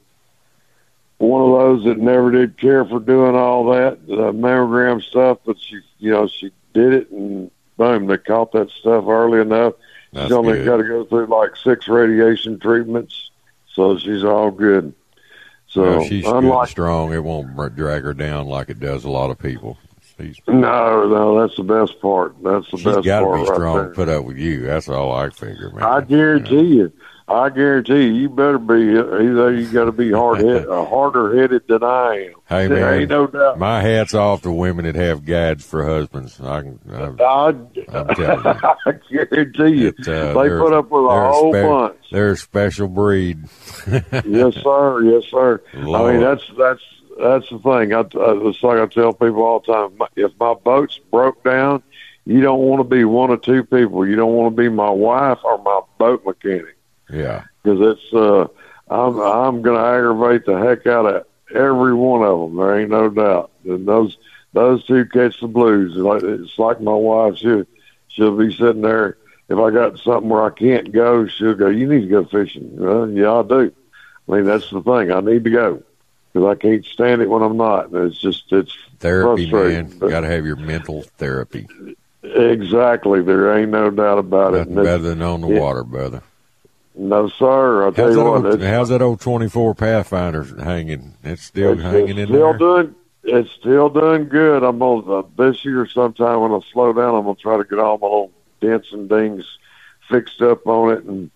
one of those that never did care for doing all that uh, mammogram stuff, but she, you know, she did it, and boom, they caught that stuff early enough. That's She's only good. got to go through like six radiation treatments, so she's all good. So No, she's good and unlike strong. It won't br- drag her down like it does a lot of people. She's, no, no, that's the best part. That's the she's best got to part be right strong there. to put up with you. That's all I figure, man. I guarantee you. I guarantee you, you better be either you got to be hard head, uh, harder headed than I am. Hey, There man, ain't no doubt. my hat's off to women that have guides for husbands. I can, I, I, I'm telling you. I guarantee you, It, uh, they they're- put up with a they're whole spe- bunch. They're a special breed. Yes, sir. Yes, sir. I Lord. mean, that's that's that's the thing. I, I, it's like I tell people all the time. My- If my boat's broke down, you don't want to be one of two people. You don't want to be my wife or my boat mechanic. Yeah. Because it's uh, I'm I'm going to aggravate the heck out of every one of them. There ain't no doubt. And those those two catch the blues. Like it's like my wife. She she'll be sitting there. If I got something where I can't go, she'll go, "You need to go fishing." Well, yeah, I do. I mean, that's the thing. I need to go because I can't stand it when I'm not. It's just it's Therapy, frustrating. man. But- Got to have your mental therapy. Exactly. There ain't no doubt about it. Nothing And it's- better than on the yeah. water, brother. No, sir. I'll tell How's you that, what. old, it's- how's that old twenty-four Pathfinder hanging? It's still It's, hanging it's in still there? doing. It's still doing good. I'm gonna uh, this year sometime when I slow down, I'm gonna try to get all my little dents and dings fixed up on it, and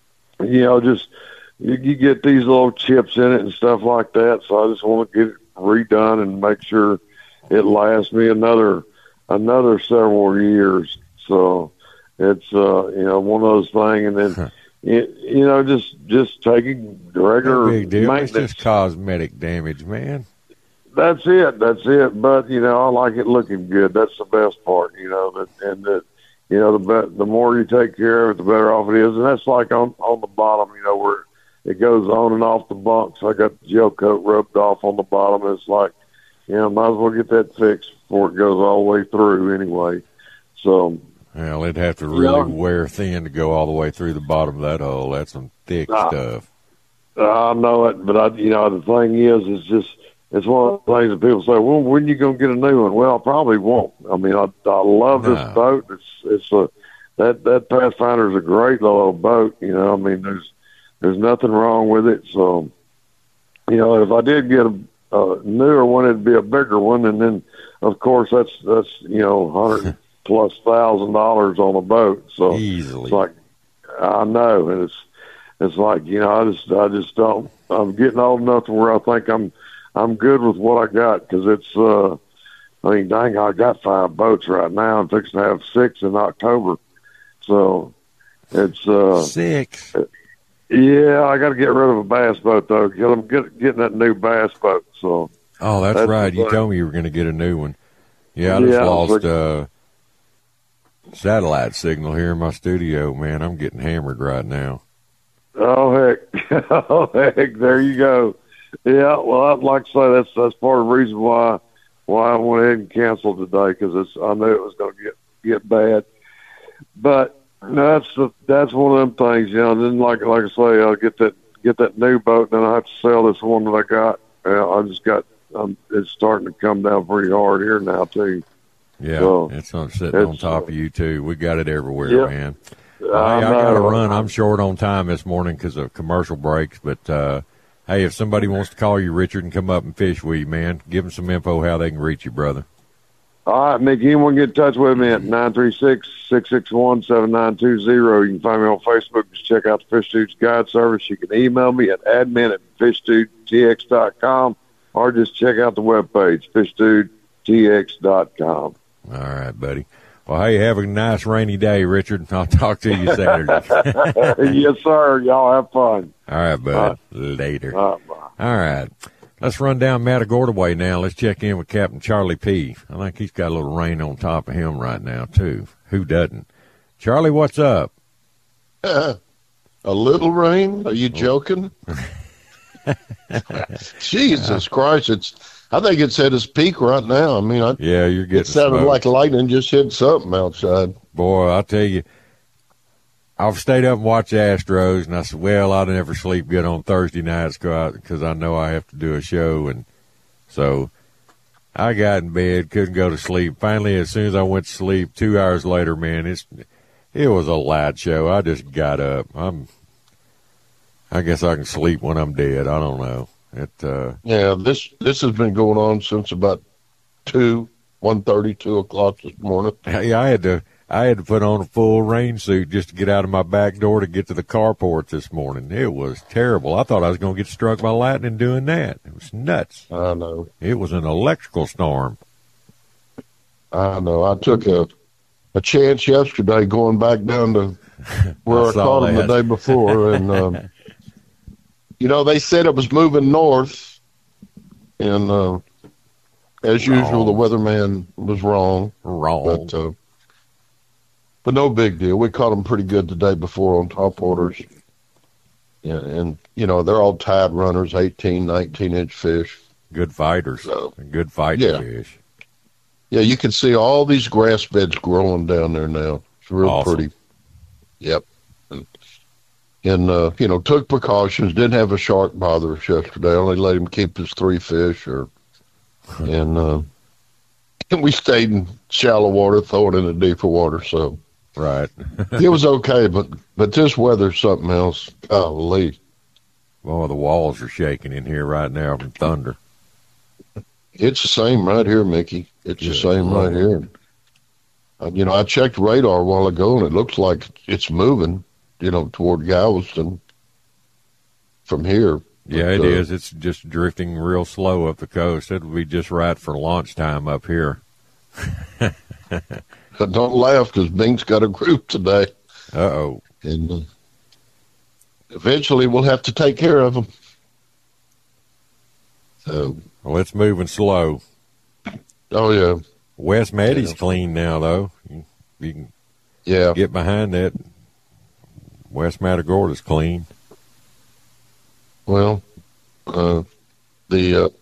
you know, just you, you get these little chips in it and stuff like that. So I just want to get it redone and make sure it lasts me another another several years. So it's uh, you know one of those things, and then. You, you know, just just taking regular No big deal. It's maintenance. just cosmetic damage, man. That's it. That's it. But you know, I like it looking good. That's the best part. You know, that and that. You know, the be- the more you take care of it, the better off it is. And that's like on on the bottom. You know, where it goes on and off the bunks. I got the gel coat rubbed off on the bottom. It's like, you know, might as well get that fixed before it goes all the way through. Anyway, so. Well, it'd have to really Yeah. wear thin to go all the way through the bottom of that hole. That's some thick Ah. stuff. I know it, but I, you know, the thing is, is just it's one of the things that people say, well, when are you going to get a new one? Well, I probably won't. I mean, I, I love this No. boat. It's, it's a, that, that Pathfinder is a great little boat. You know, I mean, there's, there's nothing wrong with it. So, you know, if I did get a, a newer one, it'd be a bigger one. And then, of course, that's, that's, you know, hundred plus thousand dollars on a boat. So easily. It's like, I know. And it's, it's like, you know, I just, I just don't, I'm getting old enough to where I think I'm, I'm good with what I got, because it's, uh, I mean, dang, I got five boats right now. I'm fixing to have six in October. So it's, uh, six. Yeah, I got to get rid of a bass boat, though, because I'm get, getting that new bass boat. So. Oh, that's, that's right. You told me you were going to get a new one. Yeah, I just yeah, lost, like, uh, satellite signal here in my studio, man. I'm getting hammered right now. Oh, heck. Oh, heck. There you go. Yeah, well, I'd like to say that's that's part of the reason why why I went ahead and canceled today, because it's I knew it was going to get get bad. But no, that's the, that's one of them things, you know. And then, like like I say, I'll get that get that new boat, and then I have to sell this one that I got. Uh, I just got um, it's starting to come down pretty hard here now too. Yeah, so, it's on sitting it's, on top of you too. We got it everywhere, yeah. man. Well, hey, I got to run. I'm short on time this morning because of commercial breaks, but. uh Hey, if somebody wants to call you, Richard, and come up and fish with you, man, give them some info how they can reach you, brother. All right, Mickey, anyone get in touch with me at nine three six, six six one, seven nine two zero. You can find me on Facebook. Just check out the Fish Dudes Guide Service. You can email me at admin at fish dude t x dot com, or just check out the webpage, fish dude t x dot com. All right, buddy. Well, hey, have a nice rainy day, Richard. I'll talk to you Saturday. Yes, sir. Y'all have fun. All right, bud. Uh, Later. Uh, All right. Let's run down Matagorda way now. Let's check in with Captain Charlie P. I think he's got a little rain on top of him right now, too. Who doesn't? Charlie, what's up? Uh, a little rain? Are you joking? Jesus Christ. It's. I think it's at its peak right now. I mean, I, yeah, you're getting it sounded smoked. like lightning just hit something outside. Boy, I'll tell you, I've stayed up and watched the Astros, and I said, well, I'll never sleep good on Thursday nights because I know I have to do a show. And so I got in bed, couldn't go to sleep. Finally, as soon as I went to sleep, two hours later, man, it's it was a light show. I just got up. I'm, I guess I can sleep when I'm dead. I don't know. It, uh, yeah, this this has been going on since about two, one thirty, two o'clock this morning. Yeah, I had to I had to put on a full rain suit just to get out of my back door to get to the carport this morning. It was terrible. I thought I was going to get struck by lightning doing that. It was nuts. I know. It was an electrical storm. I know. I took a a chance yesterday going back down to where I, I caught him the day before, and. Um, You know, they said it was moving north, and uh, as wrong. usual, the weatherman was wrong. Wrong. But, uh, but no big deal. We caught them pretty good the day before on top waters. Yeah, and, you know, they're all tide runners, eighteen, nineteen-inch fish. Good fighters. So, good fighting yeah. fish. Yeah, you can see all these grass beds growing down there now. It's real awesome. pretty. Yep. And, And, uh, you know, took precautions, didn't have a shark bother us yesterday. Only let him keep his three fish. or, and, uh, and we stayed in shallow water, throwing in the deeper water. So, right. It was okay, but, but this weather's something else. Golly. Well, the walls are shaking in here right now from thunder. It's the same right here, Mickey. It's Good the same Lord. right here. Uh, you know, I checked radar a while ago, and it looks like it's moving. You know, toward Galveston from here. Yeah, but, it uh, is. It's just drifting real slow up the coast. It'll be just right for launch time up here. Don't laugh, because Bing's got a group today. Uh-oh. And uh, eventually we'll have to take care of them. So, well, it's moving slow. Oh, yeah. West Meddy's yeah. clean now, though. You, you can yeah. get behind that. West Matagorda's clean. Well, uh, the uh,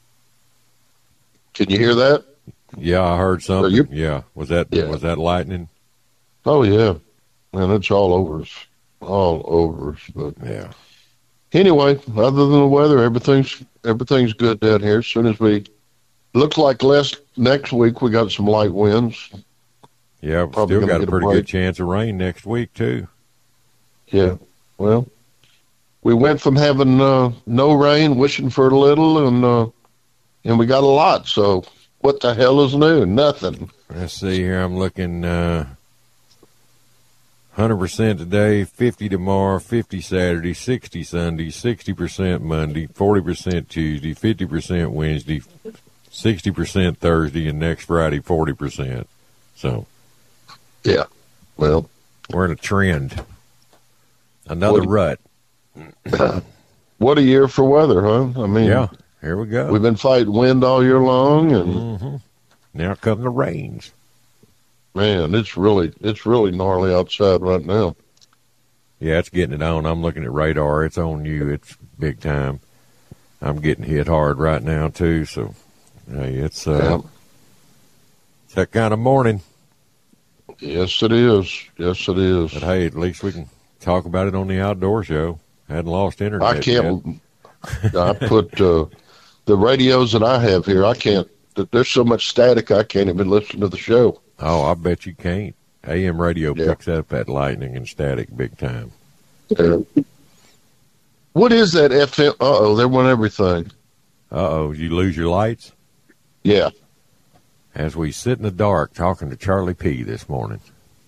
can you hear that? Yeah, I heard something. You, yeah, was that yeah. was that lightning? Oh yeah, man, it's all over us, all over us. But yeah. Anyway, other than the weather, everything's everything's good down here. As soon as we, looks like less next week, we got some light winds. Yeah, we still got a pretty good chance of rain next week too. Yeah, well, we went from having uh, no rain, wishing for a little, and uh, and we got a lot. So what the hell is new? Nothing. Let's see here. I'm looking uh, one hundred percent today, fifty tomorrow, fifty Saturday, sixty Sunday, sixty percent Monday, forty percent Tuesday, fifty percent Wednesday, sixty percent Thursday, and next Friday, forty percent. So, yeah, well, we're in a trend. Another what, rut. What a year for weather, huh? I mean, yeah, here we go. We've been fighting wind all year long, and mm-hmm. now come the rains. Man, it's really it's really gnarly outside right now. Yeah, it's getting it on. I'm looking at radar. It's on you. It's big time. I'm getting hit hard right now too. So, hey, it's uh, yeah. it's that kind of morning. Yes, it is. Yes, it is. But hey, at least we can talk about it on the outdoor show. Hadn't lost internet. I can't. I put uh, the radios that I have here. I can't. There's so much static. I can't even listen to the show. Oh, I bet you can't. A M radio yeah. picks up that lightning and static big time. Yeah. What is that F M? Uh oh, there went everything. Uh oh, you lose your lights? Yeah. As we sit in the dark talking to Charlie P. this morning.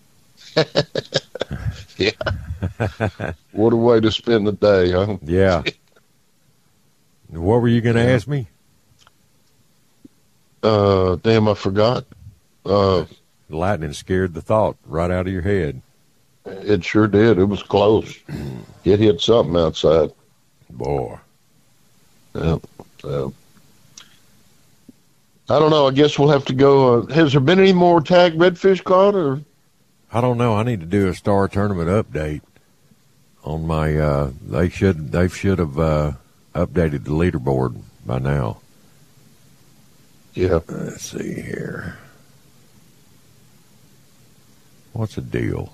Yeah. What a way to spend the day, huh? Yeah. What were you going to yeah. ask me? Uh, damn, I forgot. Uh, Lightning scared the thought right out of your head. It sure did. It was close. It hit something outside. Boy. Yeah. yeah. I don't know. I guess we'll have to go. Uh, has there been any more tagged redfish caught? Or? I don't know. I need to do a star tournament update on my. Uh, they should. They should have uh, updated the leaderboard by now. Yeah. Let's see here. What's the deal?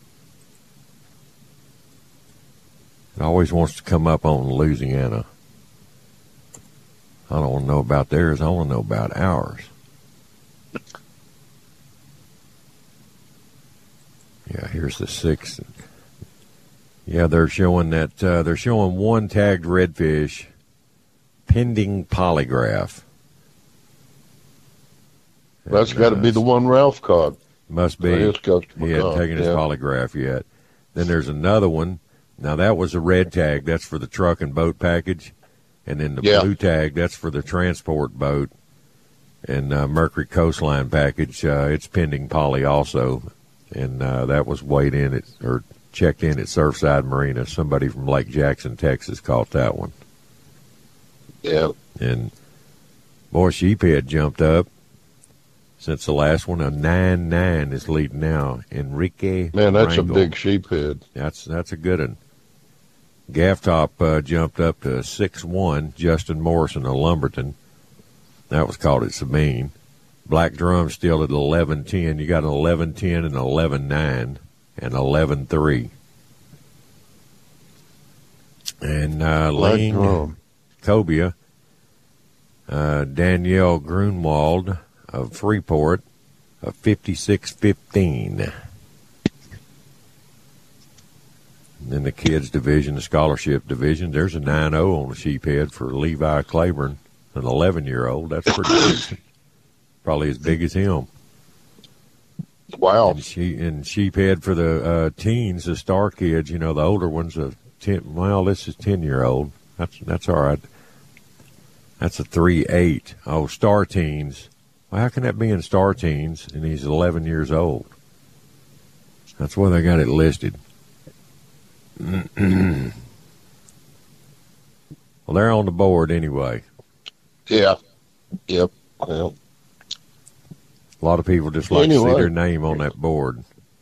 It always wants to come up on Louisiana. I don't want to know about theirs. I want to know about ours. Yeah, here's the sixth. Yeah, they're showing that uh, they're showing one tagged redfish pending polygraph. That's got to be the one Ralph caught. Must be. His he hadn't taken his yeah. polygraph yet. Then there's another one. Now, that was a red tag. That's for the truck and boat package. And then the yeah. blue tag, that's for the transport boat. And uh, Mercury Coastline package, uh, it's pending poly also. And uh, that was weighed in at, or checked in at Surfside Marina. Somebody from Lake Jackson, Texas, caught that one. Yeah. And, boy, sheephead jumped up. Since the last one, a nine nine is leading now. Enrique Man, that's Rangel. a big sheephead. That's that's a good one. Gaff top uh, jumped up to six one. Justin Morrison of Lumberton. That was caught at Sabine. Black drum still at eleven ten. You got an eleven ten and eleven nine and eleven three. And uh, Ling Cobia, uh, Danielle Grunwald of Freeport, of fifty-six fifteen. In the kids division, the scholarship division, there's a nine oh on the sheephead for Levi Claiborne, an eleven-year-old. That's pretty decent. Probably as big as him. Wow. And, she, and sheephead for the uh, teens, the star kids, you know, the older ones, a ten, well, this is ten-year-old. That's, that's all right. That's a three eight. Oh, star teens. Well, how can that be in star teens and he's eleven years old? That's where they got it listed. Well, they're on the board anyway. Yeah. Yep. Well, a lot of people just like anyway. to see their name on that board.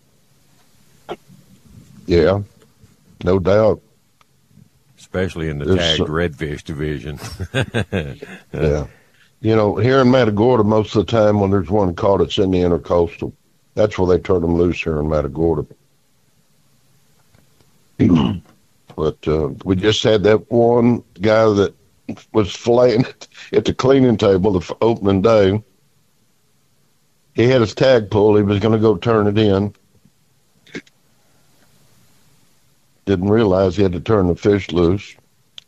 Yeah, no doubt. Especially in the There's tagged some, redfish division. Yeah. You know, here in Matagorda, most of the time when there's one caught, it's in the intercoastal. That's where they turn them loose here in Matagorda. But uh, we just had that one guy that was filleting at the cleaning table the opening day. He had his tag pulled. He was going to go turn it in. Didn't realize he had to turn the fish loose.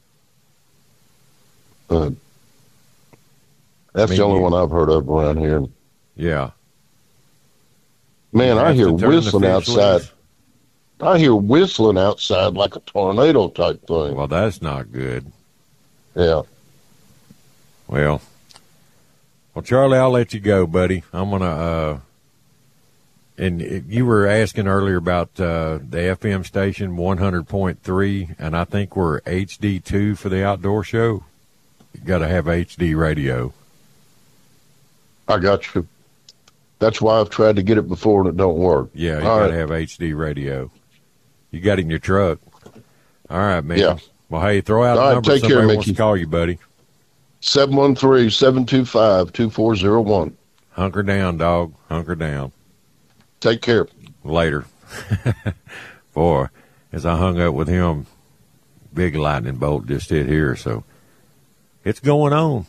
Uh, that's I mean, the only you, one I've heard of around here. Yeah. Man, I hear whistling outside. Loose. I hear whistling outside like a tornado type thing. Well, that's not good. Yeah. Well, well, Charlie, I'll let you go, buddy. I'm gonna. Uh, and you were asking earlier about uh, the F M station one hundred point three, and I think we're H D two for the outdoor show. You got to have H D radio. I got you. That's why I've tried to get it before and it don't work. Yeah, you got to right. have H D radio. You got it in your truck. All right, man. Yeah. Well, hey, throw out All a number right, take somebody care, wants Mickey. to call you, buddy. seven one three, seven two five, two four zero one. Hunker down, dog. Hunker down. Take care. Later. Boy, as I hung up with him, big lightning bolt just hit here, so it's going on.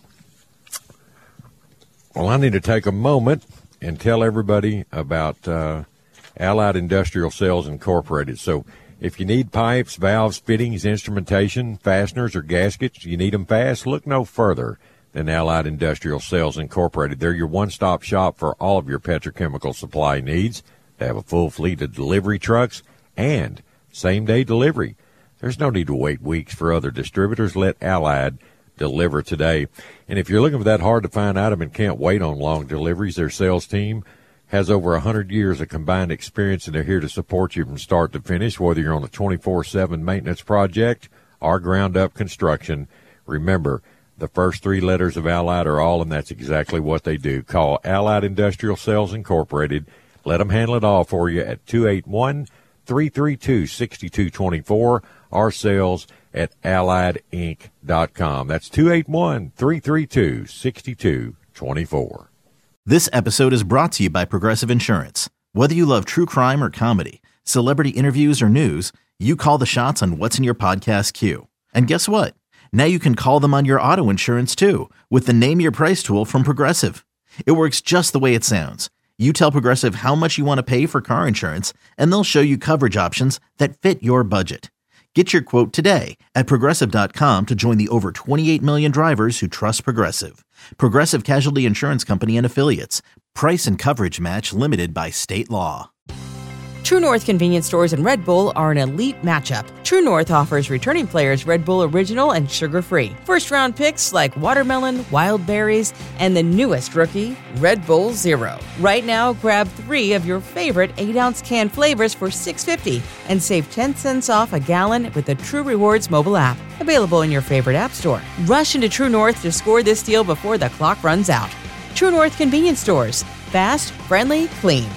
Well, I need to take a moment and tell everybody about uh, Allied Industrial Sales Incorporated. So if you need pipes, valves, fittings, instrumentation, fasteners, or gaskets, you need them fast, look no further than Allied Industrial Sales Incorporated. They're your one-stop shop for all of your petrochemical supply needs. They have a full fleet of delivery trucks and same-day delivery. There's no need to wait weeks for other distributors. Let Allied deliver today. And if you're looking for that hard-to-find item and can't wait on long deliveries, their sales team has over one hundred years of combined experience, and they're here to support you from start to finish, whether you're on a twenty-four seven maintenance project or ground-up construction. Remember, the first three letters of Allied are all, and that's exactly what they do. Call Allied Industrial Sales Incorporated. Let them handle it all for you at two eight one, three three two, six two two four or sales at allied inc dot com. That's two eight one, three three two, six two two four. This episode is brought to you by Progressive Insurance. Whether you love true crime or comedy, celebrity interviews or news, you call the shots on what's in your podcast queue. And guess what? Now you can call them on your auto insurance too with the Name Your Price tool from Progressive. It works just the way it sounds. You tell Progressive how much you want to pay for car insurance, and they'll show you coverage options that fit your budget. Get your quote today at Progressive dot com to join the over twenty-eight million drivers who trust Progressive. Progressive Casualty Insurance Company and Affiliates. Price and coverage match limited by state law. True North convenience stores and Red Bull are an elite matchup. True North offers returning players Red Bull Original and sugar-free. First-round picks like watermelon, wild berries, and the newest rookie, Red Bull Zero. Right now, grab three of your favorite eight-ounce can flavors for six dollars and fifty cents and save ten cents off a gallon with the True Rewards mobile app. Available in your favorite app store. Rush into True North to score this deal before the clock runs out. True North convenience stores. Fast, friendly, clean.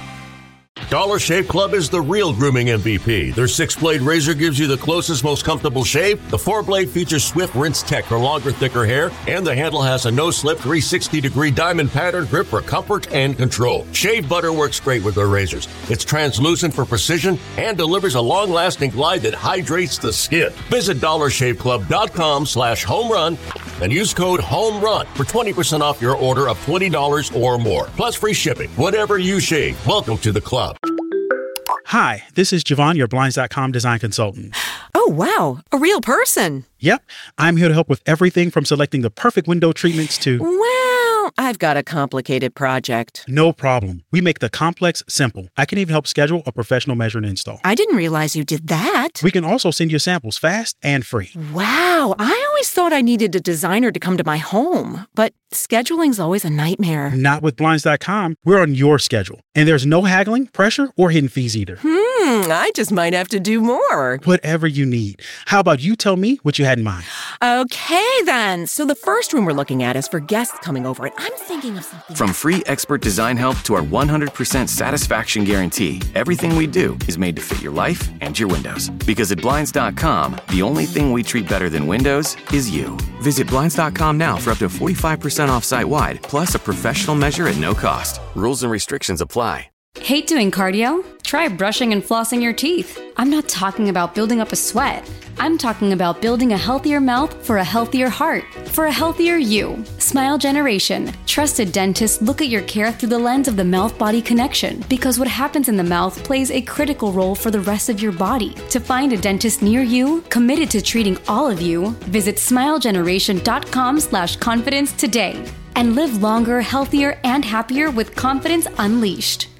Dollar Shave Club is the real grooming M V P. Their six-blade razor gives you the closest, most comfortable shave. The four-blade features Swift Rinse Tech for longer, thicker hair, and the handle has a no-slip three hundred sixty degree diamond pattern grip for comfort and control. Shave butter works great with their razors. It's translucent for precision and delivers a long-lasting glide that hydrates the skin. Visit dollar shave club dot com slash home run and use code HOMERUN for twenty percent off your order of twenty dollars or more, plus free shipping. Whatever you shave, welcome to the club. Hi, this is Javon, your Blinds dot com design consultant. Oh, wow. A real person. Yep. I'm here to help with everything from selecting the perfect window treatments to... Well, I've got a complicated project. No problem. We make the complex simple. I can even help schedule a professional measure and install. I didn't realize you did that. We can also send you samples fast and free. Wow. I always thought I needed a designer to come to my home, but scheduling's always a nightmare. Not with Blinds dot com. We're on your schedule. And there's no haggling, pressure, or hidden fees either. Hmm, I just might have to do more. Whatever you need. How about you tell me what you had in mind? Okay, then. So the first room we're looking at is for guests coming over, and I'm thinking of something... From free expert design help to our one hundred percent satisfaction guarantee, everything we do is made to fit your life and your windows. Because at Blinds dot com, the only thing we treat better than windows is you. Visit Blinds dot com now for up to forty-five percent off site-wide, plus a professional measure at no cost. Rules and restrictions apply. Hate doing cardio? try brushing and flossing your teeth. I'm not talking about building up a sweat. I'm talking about building a healthier mouth for a healthier heart, for a healthier you. Smile Generation. Trusted dentists look at your care through the lens of the mouth-body connection, because what happens in the mouth plays a critical role for the rest of your body. To find a dentist near you, committed to treating all of you, visit smilegeneration.com slash confidence today. And live longer, healthier, and happier with confidence unleashed.